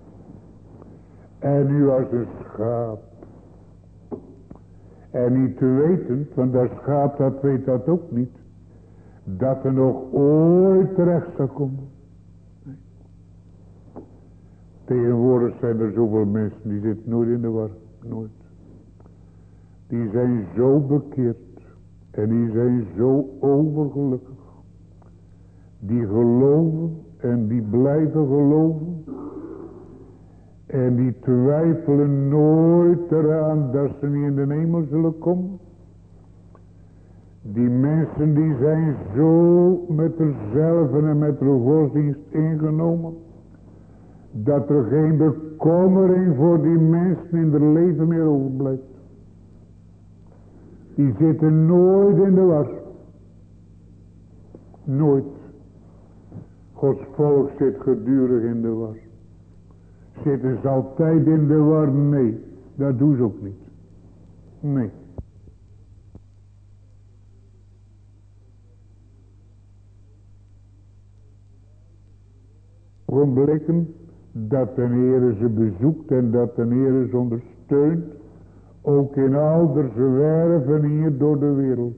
En nu als een schaap. En niet te weten, want dat schaap dat weet dat ook niet. Dat er nog ooit terecht zou komen. Nee. Tegenwoordig zijn er zoveel mensen die zitten nooit in de war. Nooit. Die zijn zo bekeerd. En die zijn zo overgelukkig. Die geloven en die blijven geloven. En die twijfelen nooit eraan dat ze niet in de hemel zullen komen. Die mensen die zijn zo met zichzelf en met de godsdienst ingenomen. Dat er geen bekommering voor die mensen in het leven meer overblijft. Die zitten nooit in de war. Nooit. Gods volk zit gedurig in de war. Zitten ze altijd in de war? Nee, dat doen ze ook niet. Nee. Ogenblikken dat de Heer ze bezoekt en dat de Heer ze ondersteunt. Ook in al de zwerven hier door de wereld.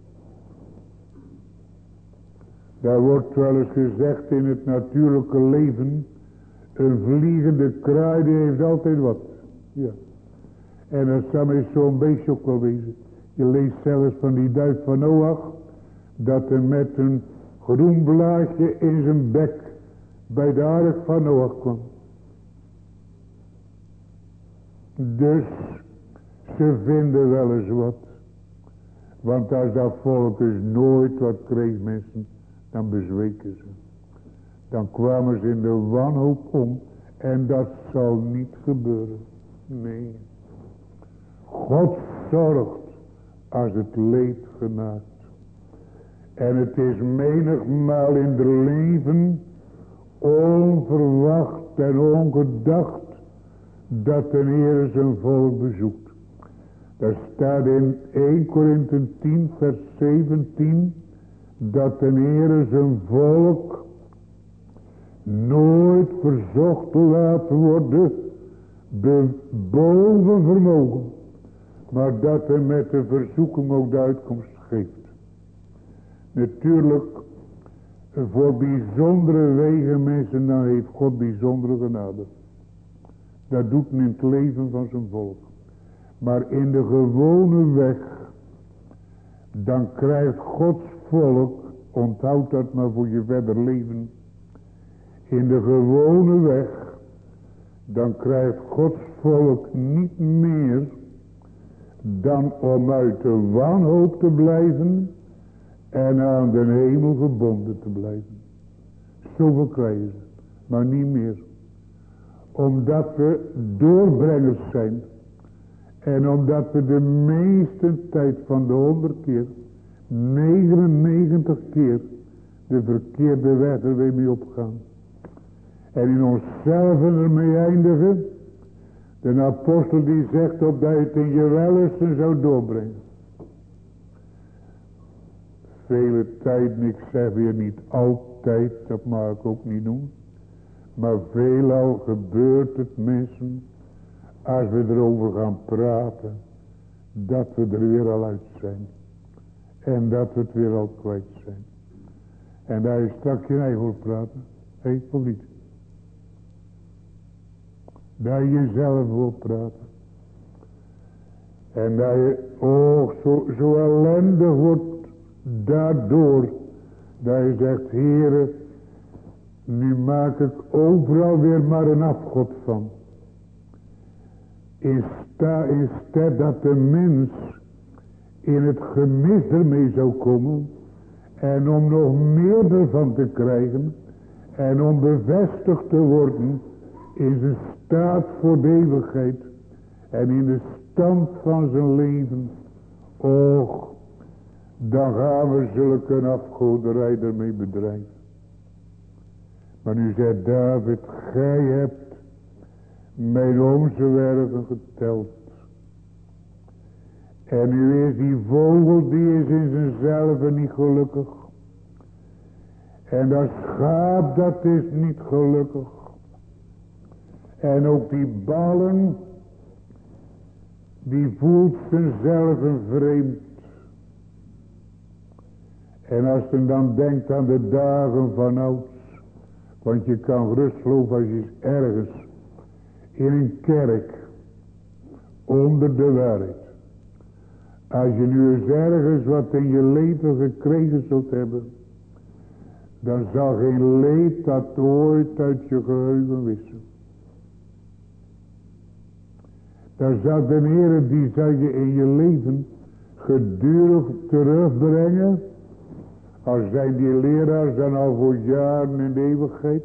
Daar wordt wel eens gezegd in het natuurlijke leven. Een vliegende kraai die heeft altijd wat. Ja. En dat zou mij zo'n beestje ook wel wezen. Je leest zelfs van die duif van Noach. Dat er met een groen blaadje in zijn bek bij de ark van Noach kwam. Dus ze vinden wel eens wat. Want als dat volk dus nooit wat kreeg mensen, dan bezweken ze. Dan kwamen ze in de wanhoop om. En dat zal niet gebeuren. Nee. God zorgt als het leed genaakt. En het is menigmaal in het leven onverwacht en ongedacht dat de Heer zijn volk bezoekt. Daar staat in eerste Korinthe tien vers zeventien dat de Heer zijn volk nooit verzocht laat worden boven vermogen, maar dat hij met de verzoeking ook de uitkomst geeft. Natuurlijk, voor bijzondere wegen mensen, dan heeft God bijzondere genade. Dat doet men in het leven van zijn volk. Maar in de gewone weg, dan krijgt Gods volk, onthoud dat maar voor je verder leven. In de gewone weg, dan krijgt Gods volk niet meer dan om uit de wanhoop te blijven en aan de hemel gebonden te blijven. Zoveel krijgen ze, maar niet meer. Omdat we doorbrengers zijn. En omdat we de meeste tijd van de honderd keer, negenennegentig keer, de verkeerde weg er weer mee opgaan. En in onszelf ermee eindigen. De apostel die zegt op dat je het in je wellusten zou doorbrengen. Vele tijd, ik zeg weer niet altijd, dat mag ik ook niet doen. Maar veelal gebeurt het mensen, als we erover gaan praten, dat we er weer al uit zijn. En dat we het weer al kwijt zijn. En daar je straks je eigen voor praten. Hé, hey, of niet? Daar je jezelf wil praten. En dat je, oh, zo, zo ellendig wordt daardoor. Dat je zegt, Heere, nu maak ik overal weer maar een afgod van. In sta, in stead dat de mens in het gemis ermee zou komen. En om nog meer ervan te krijgen. En om bevestigd te worden in zijn staat voor de eeuwigheid. En in de stand van zijn leven. Och, dan gaan we zulke afgoderij ermee bedrijven. Maar nu zegt David, gij hebt mijn onze werken geteld. En nu is die vogel, die is in zichzelf niet gelukkig. En dat schaap, dat is niet gelukkig. En ook die ballen, die voelt zichzelf vreemd. En als je dan denkt aan de dagen van ouds. Want je kan gerust geloven als je ergens in een kerk onder de waarheid. Als je nu eens ergens wat in je leven gekregen zult hebben. Dan zal geen leed dat ooit uit je geheugen wissen. Dan zal de Heer, die zal je in je leven gedurig terugbrengen. Als zijn die leraars dan al voor jaren in de eeuwigheid.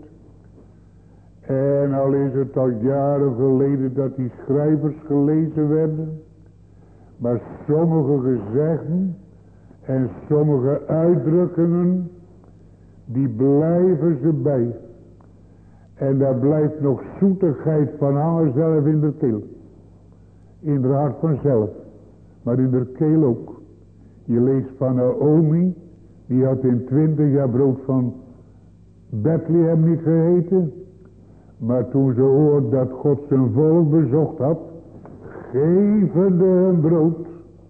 En al is het al jaren geleden dat die schrijvers gelezen werden. Maar sommige gezegden en sommige uitdrukkingen, die blijven ze bij. En daar blijft nog zoetigheid van hangen zelf in de keel. In het hart vanzelf, maar in de keel ook. Je leest van Naomi, die had in twintig jaar brood van Bethlehem niet gegeten. Maar toen ze hoorde dat God zijn volk bezocht had, gevende hem brood,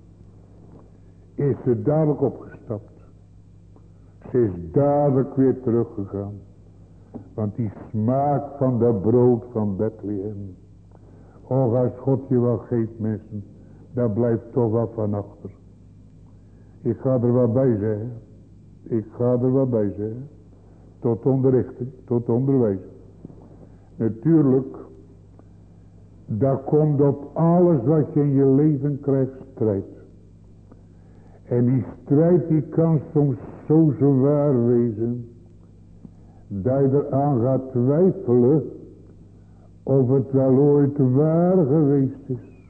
is ze dadelijk opgestapt. Ze is dadelijk weer teruggegaan. Want die smaak van dat brood van Bethlehem. Och, als God je wel geeft mensen, daar blijft toch wat van achter. Ik ga er wat bij zeggen. Ik ga er wat bij zeggen. Tot onderrichting, tot onderwijs. Natuurlijk, daar komt op alles wat je in je leven krijgt strijd. En die strijd die kan soms zo zwaar wezen, dat je eraan gaat twijfelen of het wel ooit waar geweest is.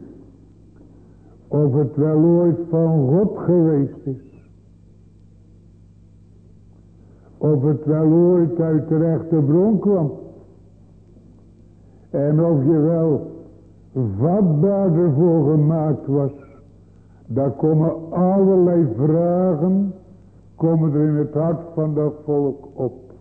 Of het wel ooit van God geweest is. Of het wel ooit uit de rechte bron kwam. En of je wel vatbaar ervoor gemaakt was. Daar komen allerlei vragen, komen er in het hart van dat volk op.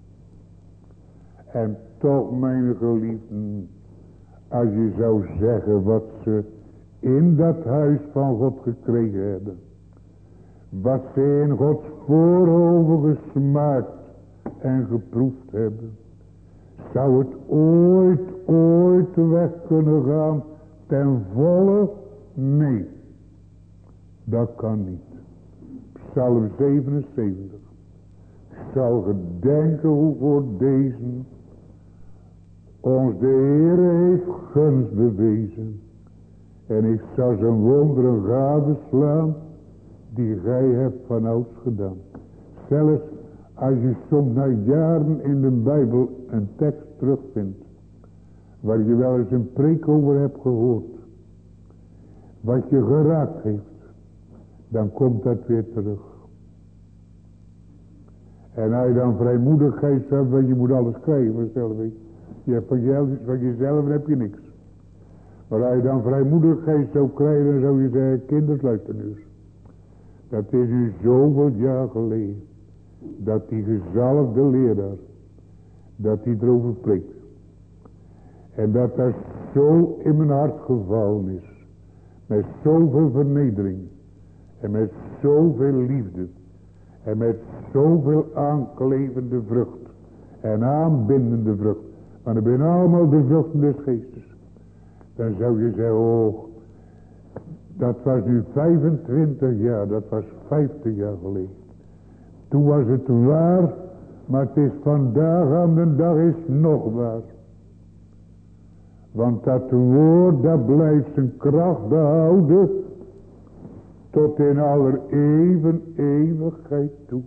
En toch, mijn geliefden, als je zou zeggen wat ze in dat huis van God gekregen hebben. wat ze in Gods voorogen gesmaakt en geproefd hebben. Zou het ooit, ooit weg kunnen gaan ten volle? Nee, dat kan niet. Psalm zevenenzeventig. Ik zal gedenken hoe voor deze ons de Heere heeft gunst bewezen. En ik zal zijn wonderen gadeslaan die gij hebt vanouds gedaan. Zelfs als je soms na jaren in de Bijbel een tekst terugvindt, waar je wel eens een preek over hebt gehoord, wat je geraakt heeft, dan komt dat weer terug. En als je dan vrijmoedigheid hebt, want je moet alles krijgen vanzelf. Je hebt van, je, van jezelf heb je niks. Maar als je dan vrijmoedigheid zou krijgen, dan zou je zeggen, kinders, luister nu eens. Dat is nu zoveel jaar geleden, dat die gezalfde leraar, dat die erover preekt. En dat dat zo in mijn hart gevallen is. Met zoveel vernedering. En met zoveel liefde. En met zoveel aanklevende vrucht. En aanbindende vrucht. Want dat zijn allemaal de vruchten des geestes. Dan zou je zeggen, oh, dat was nu vijfentwintig jaar, dat was vijftig jaar geleden. Toen was het waar, maar het is vandaag aan de dag is nog waar. Want dat woord, dat blijft zijn kracht behouden tot in aller even eeuwigheid toe.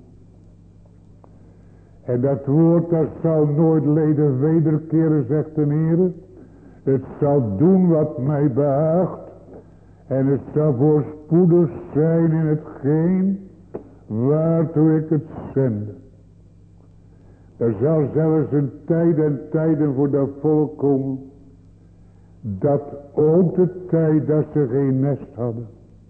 En dat woord, dat zal nooit leden wederkeren, zegt de Heer. Het zal doen wat mij behaagt. En het zal voorspoedig zijn in hetgeen waartoe ik het zende. Er zal zelfs een tijd en tijden voor dat volk komen. Dat ook de tijd dat ze geen nest hadden.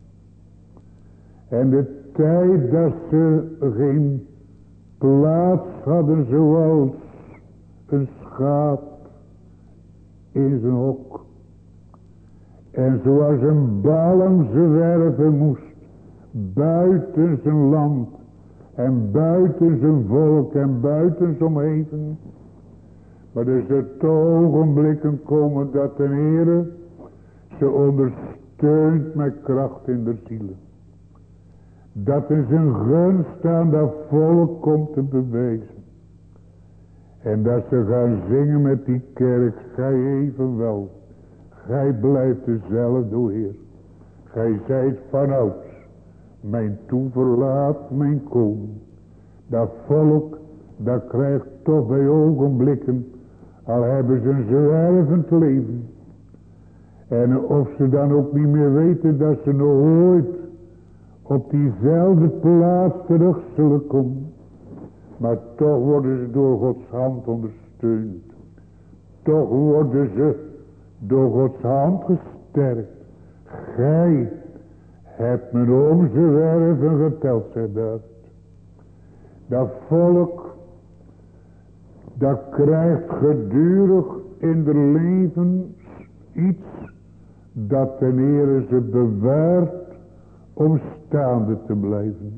En de tijd dat ze geen plaats hadden zoals een schaap in zijn hok. En zoals een balem zwerven moest. Buiten zijn land. En buiten zijn volk. En buiten zijn omgeving. Maar er zullen ogenblikken komen dat de Heere ze ondersteunt met kracht in de zielen. Dat in zijn gunst aan dat volk komt te bewijzen. En dat ze gaan zingen met die kerk. Gij evenwel. Gij blijft dezelfde, o Heer. Gij zijt vanouds mijn toeverlaat, mijn koning. Dat volk, dat krijgt toch bij ogenblikken, al hebben ze een zwervend leven. En of ze dan ook niet meer weten dat ze nog ooit op diezelfde plaats terug zullen komen. Maar toch worden ze door Gods hand ondersteund. Toch worden ze door Gods hand gesterkt. Gij hebt mijn omzwerven geteld, zei David. Dat volk, dat krijgt gedurig in de levens iets dat ten Heere ze bewaart om staande te blijven.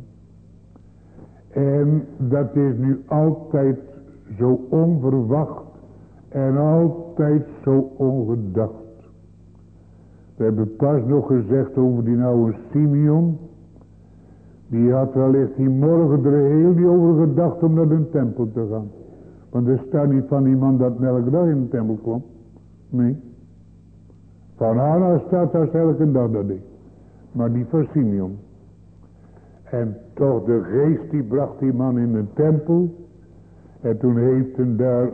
En dat is nu altijd zo onverwacht en altijd zo ongedacht. We hebben pas nog gezegd over die oude Simeon. Die had wellicht die morgen er heel niet over gedacht om naar de tempel te gaan. Want er staat niet van die man dat elke dag in de tempel kwam. Nee. Van Anna staat dat elke dag dat deed. Maar niet van Simeon. En toch de geest die bracht die man in de tempel. En toen heeft hem daar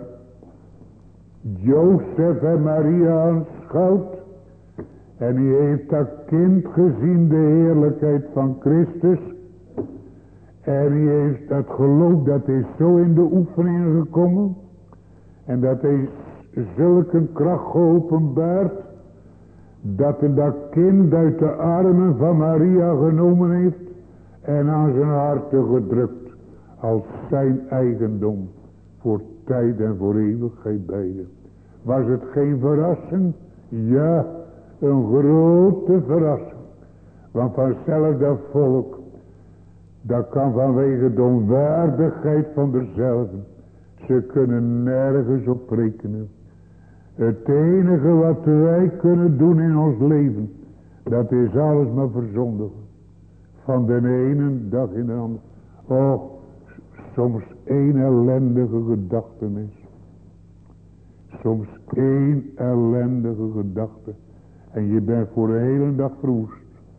Jozef en Maria aanschouwd. En die heeft dat kind gezien, de heerlijkheid van Christus. En die heeft dat geloof, dat is zo in de oefening gekomen. En dat is zulke kracht geopenbaard. Dat hij dat kind uit de armen van Maria genomen heeft. En aan zijn hart gedrukt. Als zijn eigendom. Voor tijd en voor eeuwigheid beide. Was het geen verrassing? Ja, een grote verrassing. Want vanzelf dat volk. Dat kan vanwege de onwaardigheid van derzelfde. Ze kunnen nergens op rekenen. Het enige wat wij kunnen doen in ons leven, dat is alles maar verzondigen. Van de ene dag in de andere. Oh, soms één ellendige gedachtenis. Soms één ellendige gedachte. En je bent voor een hele dag verwoest.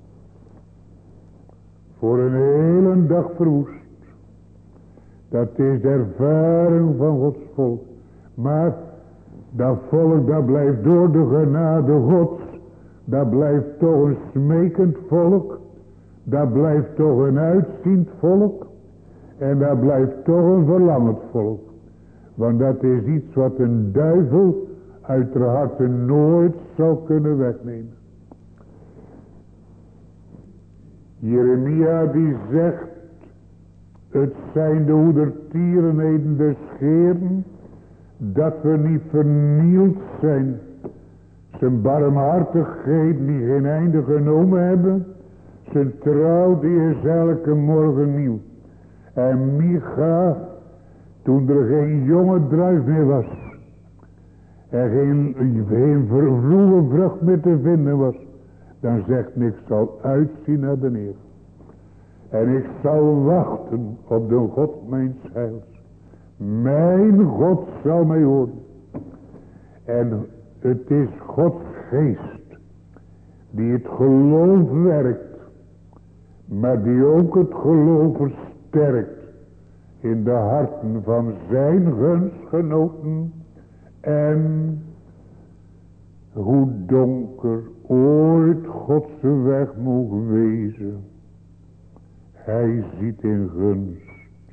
Voor een hele dag verwoest. Dat is de ervaring van Gods volk. Maar dat volk dat blijft door de genade Gods. Dat blijft toch een smekend volk. Dat blijft toch een uitziend volk. En dat blijft toch een verlangend volk. Want dat is iets wat een duivel uit de harten nooit zou kunnen wegnemen. Jeremia die zegt. Het zijn de hoedertierenheden des Heeren. Dat we niet vernield zijn. Zijn barmhartigheid die geen einde genomen hebben. Zijn trouw die is elke morgen nieuw. En Micha, toen er geen jonge druif meer was. En geen, geen vroege vrucht meer te vinden was. Dan zegt ik zal uitzien naar de Heer. En ik zal wachten op de God mijns heils. Mijn God zal mij horen. En het is Gods geest. Die het geloof werkt. Maar die ook het geloof versterkt. In de harten van zijn gunstgenoten. En hoe donker ooit Gods weg mogen wezen. Hij ziet in gunst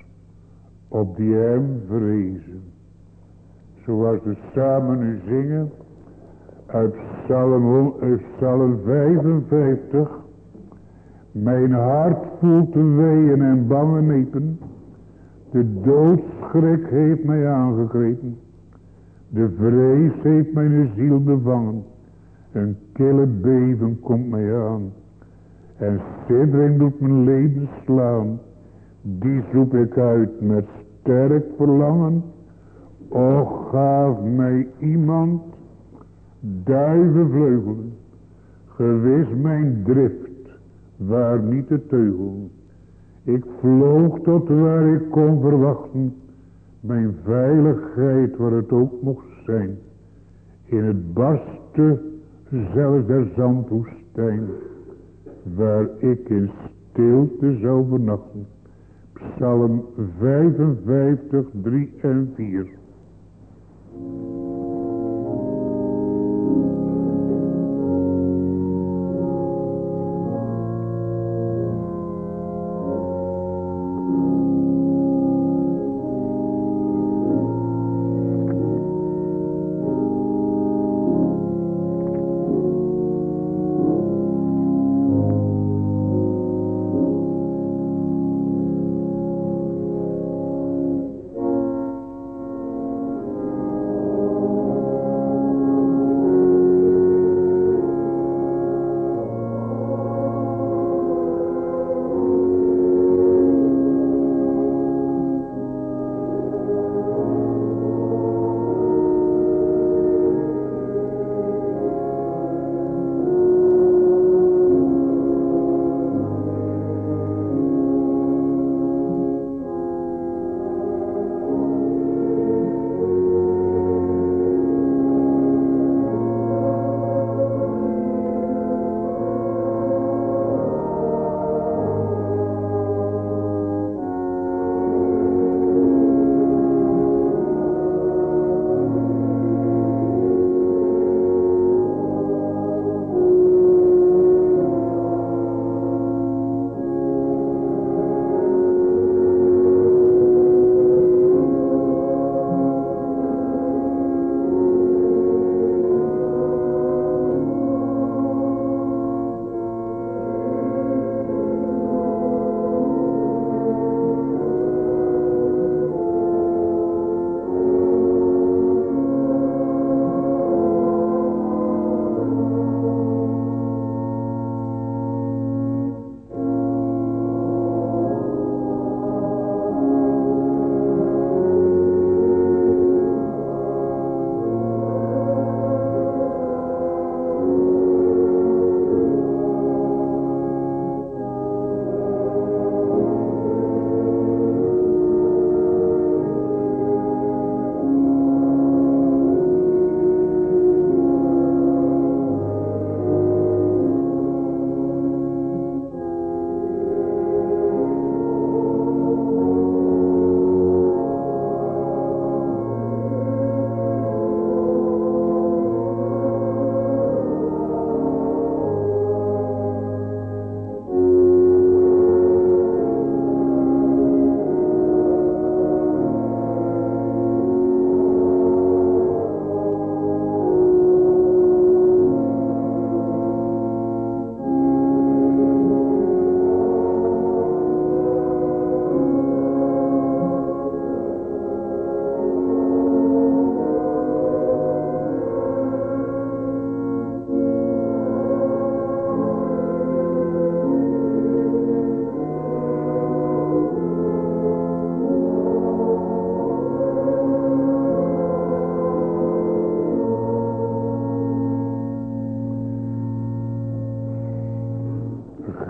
op die hem vrezen. Zoals we samen nu zingen uit Psalm, uit Psalm vijfenvijftig. Mijn hart voelt de weeën en bange nepen. De doodschrik heeft mij aangegrepen. De vrees heeft mijn ziel bevangen. Een kille beven komt mij aan. En siddering doet mijn leven slaan. Die zoek ik uit met sterk verlangen. Och, gaaf mij iemand duivenvleugelen. Gewis mijn drift, waar niet de teugel. Ik vloog tot waar ik kon verwachten. Mijn veiligheid waar het ook mocht zijn. In het barsten zelfs der zandwoestijn. Waar ik in stilte zou vernachten. Psalm vijfenvijftig, drie en vier.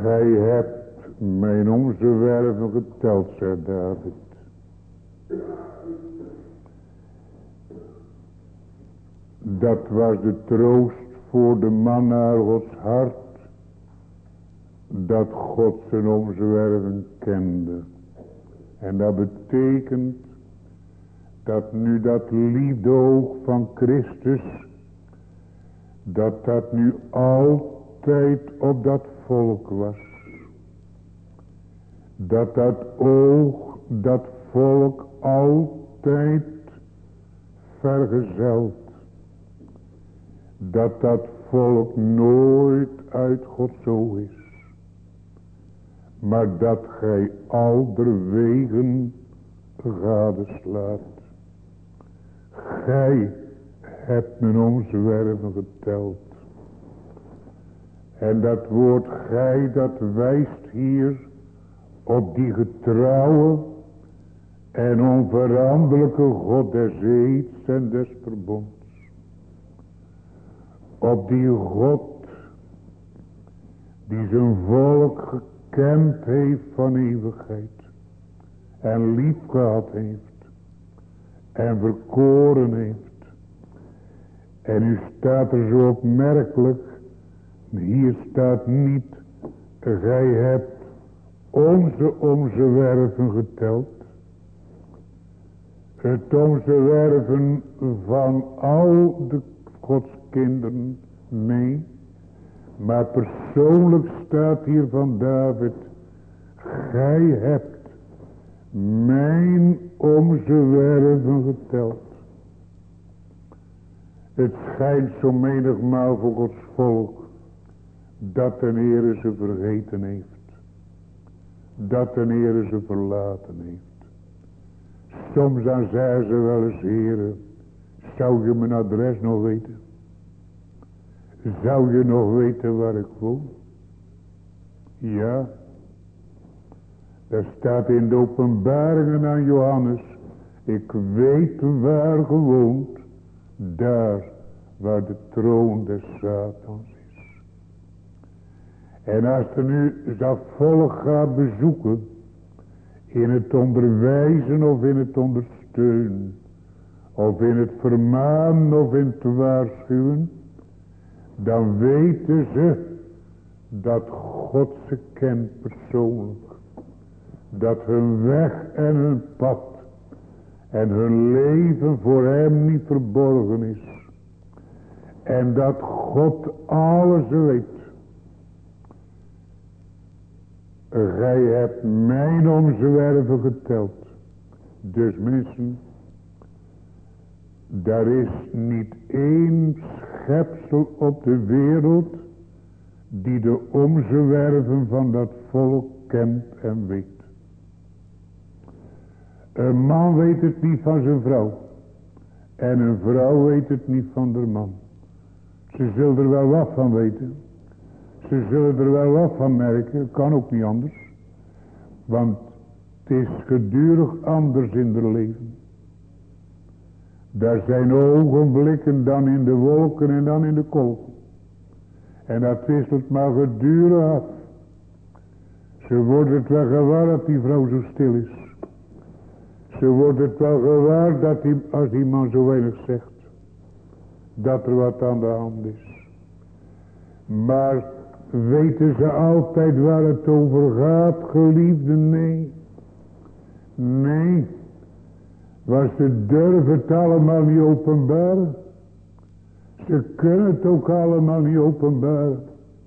Gij hebt mijn onze werven geteld, zei David. Dat was de troost voor de man naar Gods hart. Dat God zijn omzwerven kende. En dat betekent dat nu dat liefdeoog van Christus, dat dat nu altijd op dat volk was. Dat dat oog, dat volk altijd vergezeld. Dat dat volk nooit uit Gods oog is. Maar dat gij alderwegen gadeslaat. Gij hebt men omzwerven geteld. En dat woord gij, dat wijst hier op die getrouwe en onveranderlijke God des eeds en des verbonds. Op die God die zijn volk gekend heeft van eeuwigheid en lief gehad heeft en verkoren heeft. En u staat er zo opmerkelijk, hier staat niet, gij hebt onze omzwerven geteld. Het omzwerven van al de Gods kinderen, nee. Maar persoonlijk staat hier van David, gij hebt mijn omzwerven geteld. Het schijnt zo menigmaal voor Gods volk, dat de Heere ze vergeten heeft. Dat de Heere ze verlaten heeft. Soms dan zeggen ze wel eens, Heere, zou je mijn adres nog weten? Zou je nog weten waar ik woon? Ja. Daar staat in de openbaringen aan Johannes. Ik weet waar gewoond. Daar waar de troon des Satans is. En als er nu dat volk gaat bezoeken. In het onderwijzen of in het ondersteunen. Of in het vermanen of in het waarschuwen. Dan weten ze dat God ze kent persoonlijk. Dat hun weg en hun pad en hun leven voor hem niet verborgen is. En dat God alles weet. Gij hebt mijn omzwerven geteld. Dus mensen, daar is niet één schepsel op de wereld die de omzwerven van dat volk kent en weet. Een man weet het niet van zijn vrouw. En een vrouw weet het niet van haar man. Ze zullen er wel wat van weten. Ze zullen er wel wat van merken. Kan ook niet anders. Want het is gedurig anders in haar leven. Daar zijn ogenblikken dan in de wolken en dan in de kolken. En dat wisselt maar gedurig af. Ze wordt het wel gewaar dat die vrouw zo stil is. Ze wordt het wel gewaar dat die, als die man zo weinig zegt. Dat er wat aan de hand is. Maar weten ze altijd waar het over gaat, geliefde? Nee. Nee. Want ze durven het allemaal niet openbaren. Ze kunnen het ook allemaal niet openbaren.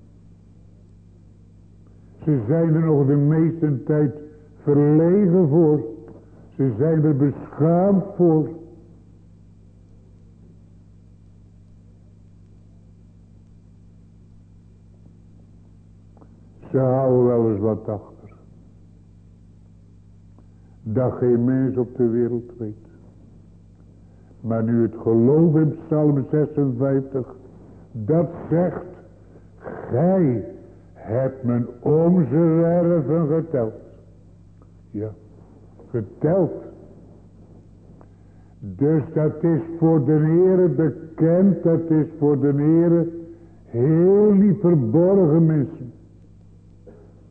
Ze zijn er nog de meeste tijd verlegen voor. Ze zijn er beschaamd voor. Ze houden wel eens wat achter. Dat geen mens op de wereld weet. Maar nu het geloof in Psalm zesenvijftig. Dat zegt. Gij hebt mijn omzwerven geteld. Ja. Geteld. Dus dat is voor de Heere bekend. Dat is voor de Heere heel niet verborgen, mensen.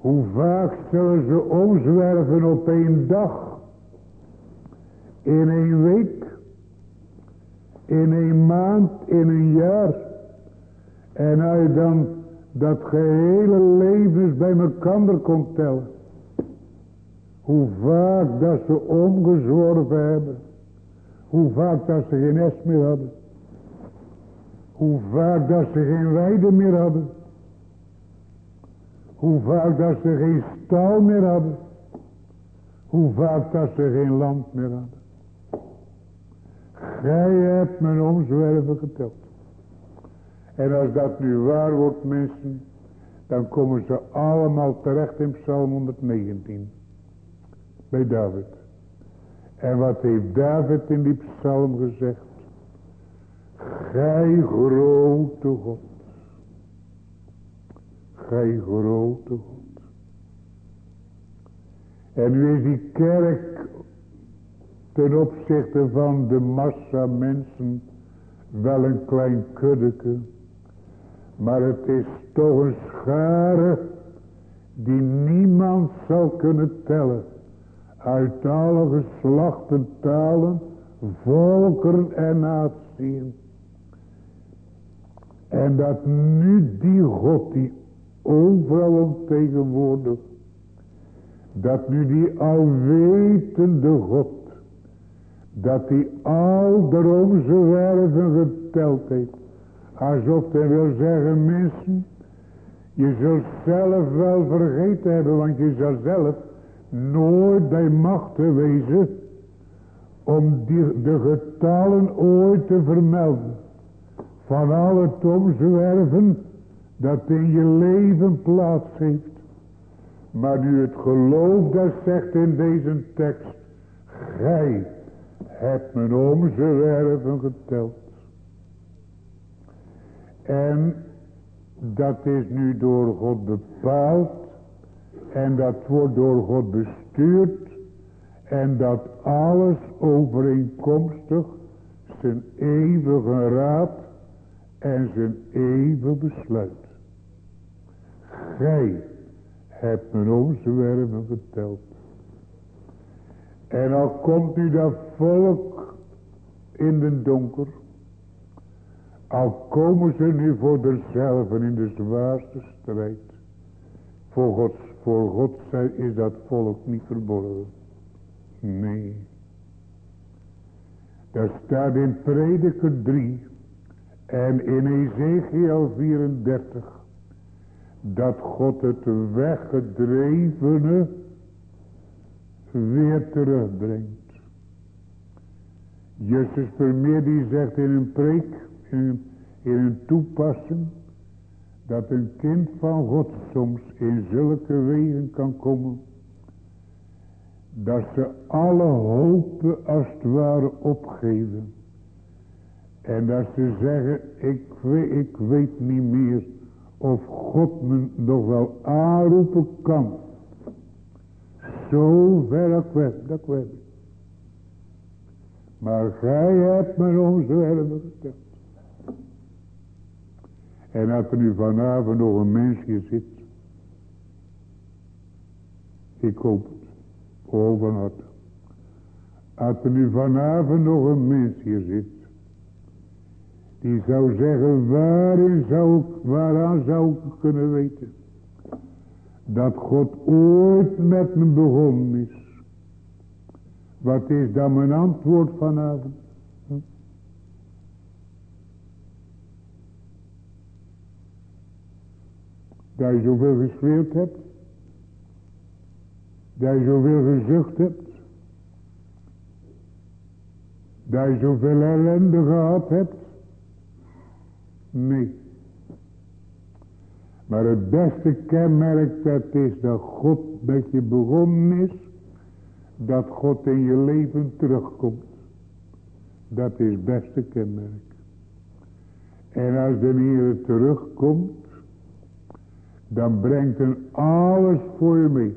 Hoe vaak zullen ze omzwerven op één dag, in één week, in één maand, in een jaar. En als je dan dat gehele levens bij elkaar komt tellen, hoe vaak dat ze omgezworven hebben, hoe vaak dat ze geen est meer hadden, hoe vaak dat ze geen weide meer hadden, hoe vaak dat ze geen stal meer hadden, hoe vaak dat ze geen land meer hadden. Gij hebt mijn omzwerven geteld. En als dat nu waar wordt, mensen, dan komen ze allemaal terecht in Psalm honderdnegentien. Bij David. En wat heeft David in die psalm gezegd? Gij grote God. Gij grote God. En nu is die kerk ten opzichte van de massa mensen wel een klein kuddeke. Maar het is toch een schare die niemand zal kunnen tellen. Uit alle geslachten, talen, volkeren en natieën. En dat nu die God die overal omtegenwoordigt. Dat nu die alwetende God. Dat die al de omzwerven geteld heeft. Alsof hij wil zeggen, mensen, je zult zelf wel vergeten hebben, want je zal zelf nooit bij macht te wezen om die, de getallen ooit te vermelden. Van al het omzwerven dat in je leven plaats heeft. Maar nu het geloof dat zegt in deze tekst, gij hebt mijn omzwerven geteld. En dat is nu door God bepaald. En dat wordt door God bestuurd. En dat alles overeenkomstig zijn eeuwige raad en zijn eeuwig besluit. Gij hebt mijn omzwerven geteld. En al komt nu dat volk in den donker. Al komen ze nu voor zichzelf in de zwaarste strijd. Voor God, voor God is dat volk niet verborgen. Nee. Daar staat in Prediker drie en in Ezekiel vierendertig. Dat God het weggedrevene weer terugbrengt. Justus Vermeer die zegt in een preek, in, in een toepassing, dat een kind van God soms in zulke wegen kan komen, dat ze alle hopen als het ware opgeven. En dat ze zeggen, ik weet, ik weet niet meer of God me nog wel aanroepen kan. Zo ver dat ik weet, dat ik weet. Maar gij hebt me omzwerven geteld. En als er nu vanavond nog een mens hier zit. Ik hoop het. Oh van harte. Als er nu vanavond nog een mens hier zit. Die zou zeggen, waarin zou ik, waaraan zou ik kunnen weten. Dat God ooit met me begonnen is. Wat is dan mijn antwoord vanavond? Hm? Dat je zoveel geschreeuwd hebt. Dat je zoveel gezucht hebt. Dat je zoveel ellende gehad hebt. Nee. Maar het beste kenmerk dat is dat God met je begonnen is. Dat God in je leven terugkomt. Dat is het beste kenmerk. En als de Heer terugkomt. Dan brengt hij alles voor je mee.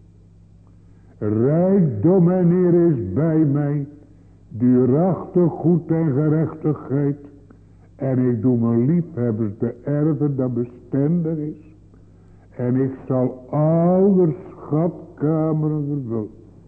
Rijkdom en eer is bij mij. Duurachtig goed en gerechtigheid. En ik doe mijn liefhebbers beërven dat bestendig is. En ik zal alle schatkameren vervullen.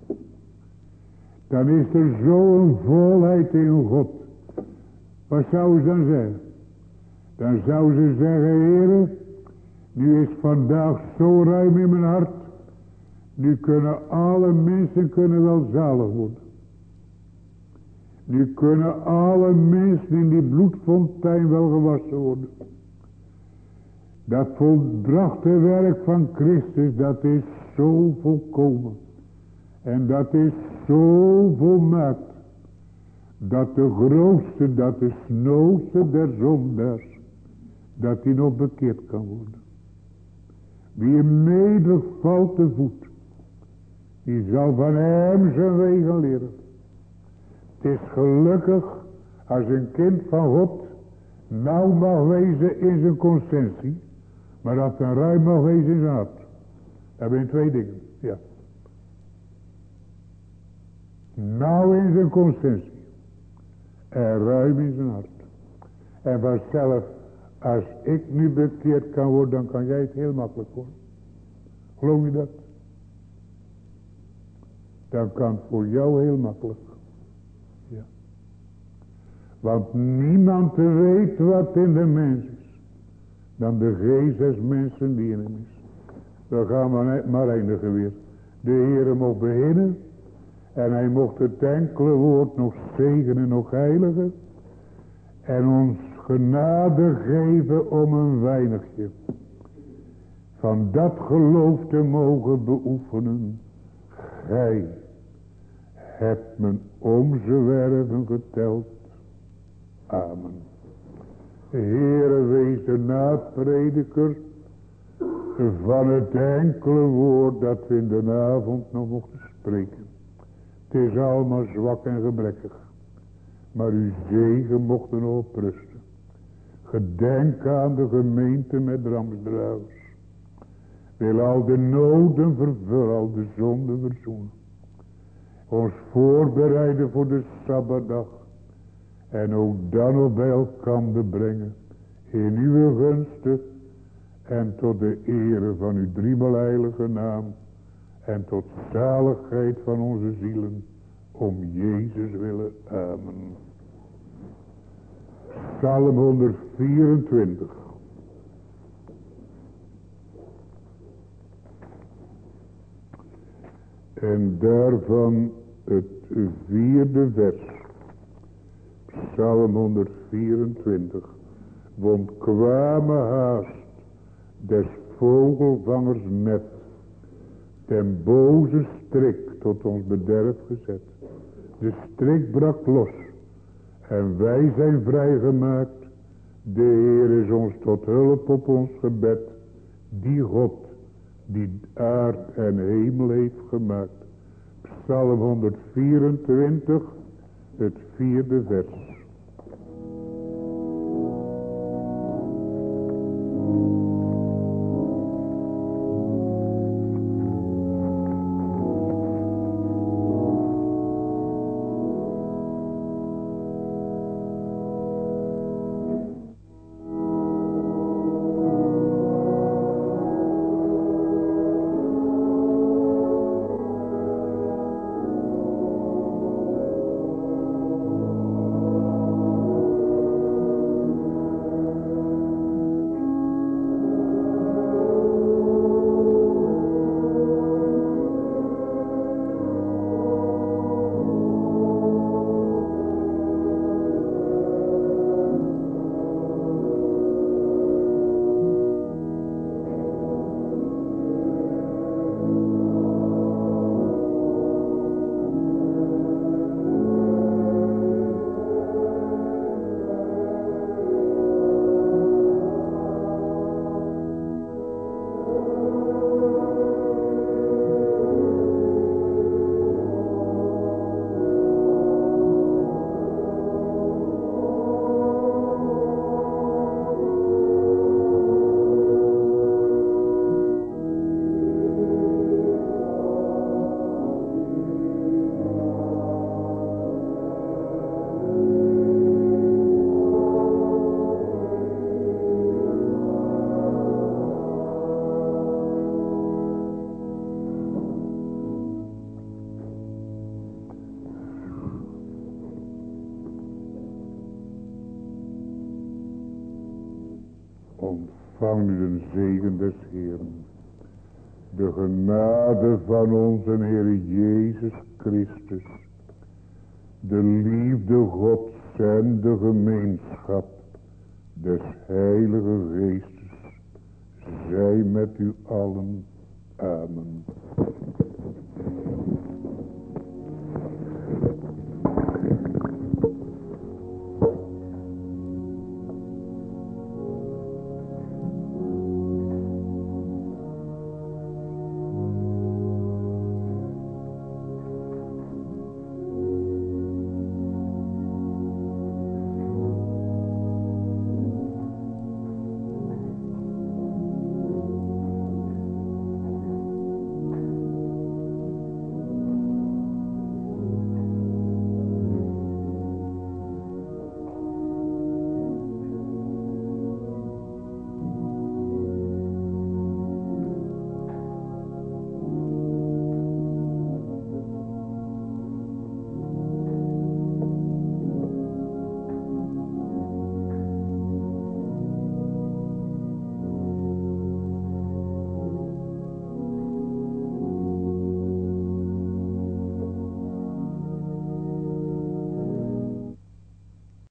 Dan is er zo'n volheid in God. Wat zou ze dan zeggen? Dan zou ze zeggen, Heere, nu is vandaag zo ruim in mijn hart. Nu kunnen alle mensen kunnen wel zalig worden. Nu kunnen alle mensen in die bloedfontein wel gewassen worden. Dat volbrachte werk van Christus, dat is zo volkomen. En dat is zo volmaakt. Dat de grootste, dat de snoodste der zondaars, dat die nog bekeerd kan worden. Wie hem nederig valt te voet, die zal van hem zijn wegen leren. Het is gelukkig als een kind van God nauw mag wezen in zijn conscientie, maar dat een ruim mag wezen in zijn hart. Dat zijn twee dingen, ja. Nauw in zijn conscientie en ruim in zijn hart. En vanzelf, als ik nu bekeerd kan worden, dan kan jij het heel makkelijk worden. Geloof je dat? Dan kan het voor jou heel makkelijk. Ja. Want niemand weet wat in de mens is, dan de geest des mensen die in hem is. Dan gaan we maar eindigen weer. De Heere mocht beginnen. En hij mocht het enkele woord nog zegenen, nog heiligen. En ons genade geven om een weinigje van dat geloof te mogen beoefenen. Gij hebt men onze werven geteld. Amen. Heere, wees de naprediker van het enkele woord dat we in de avond nog mochten spreken. Het is allemaal zwak en gebrekkig. Maar uw zegen mocht er nog op rusten. Gedenk aan de gemeente met ramsdragers. Wil al de noden vervullen, al de zonden verzoenen. Ons voorbereiden voor de Sabbatdag. En ook dan nog bij elkander brengen. In uw gunsten. En tot de ere van uw driemaal heilige naam. En tot zaligheid van onze zielen. Om Jezus willen. Amen. Psalm honderdvierentwintig. En daarvan het vierde vers. Psalm honderdvierentwintig. Want kwame haast des vogelvangers net. Ten boze strik tot ons bederf gezet. De strik brak los. En wij zijn vrijgemaakt. De Heer is ons tot hulp op ons gebed. Die God die aard en hemel heeft gemaakt. Psalm honderdvierentwintig, het vierde vers. Ontvang nu de zegen des Heeren. De genade van onze Heer Jezus Christus. De liefde Gods en de gemeenschap des Heilige Geestes. Zij met u allen. Amen.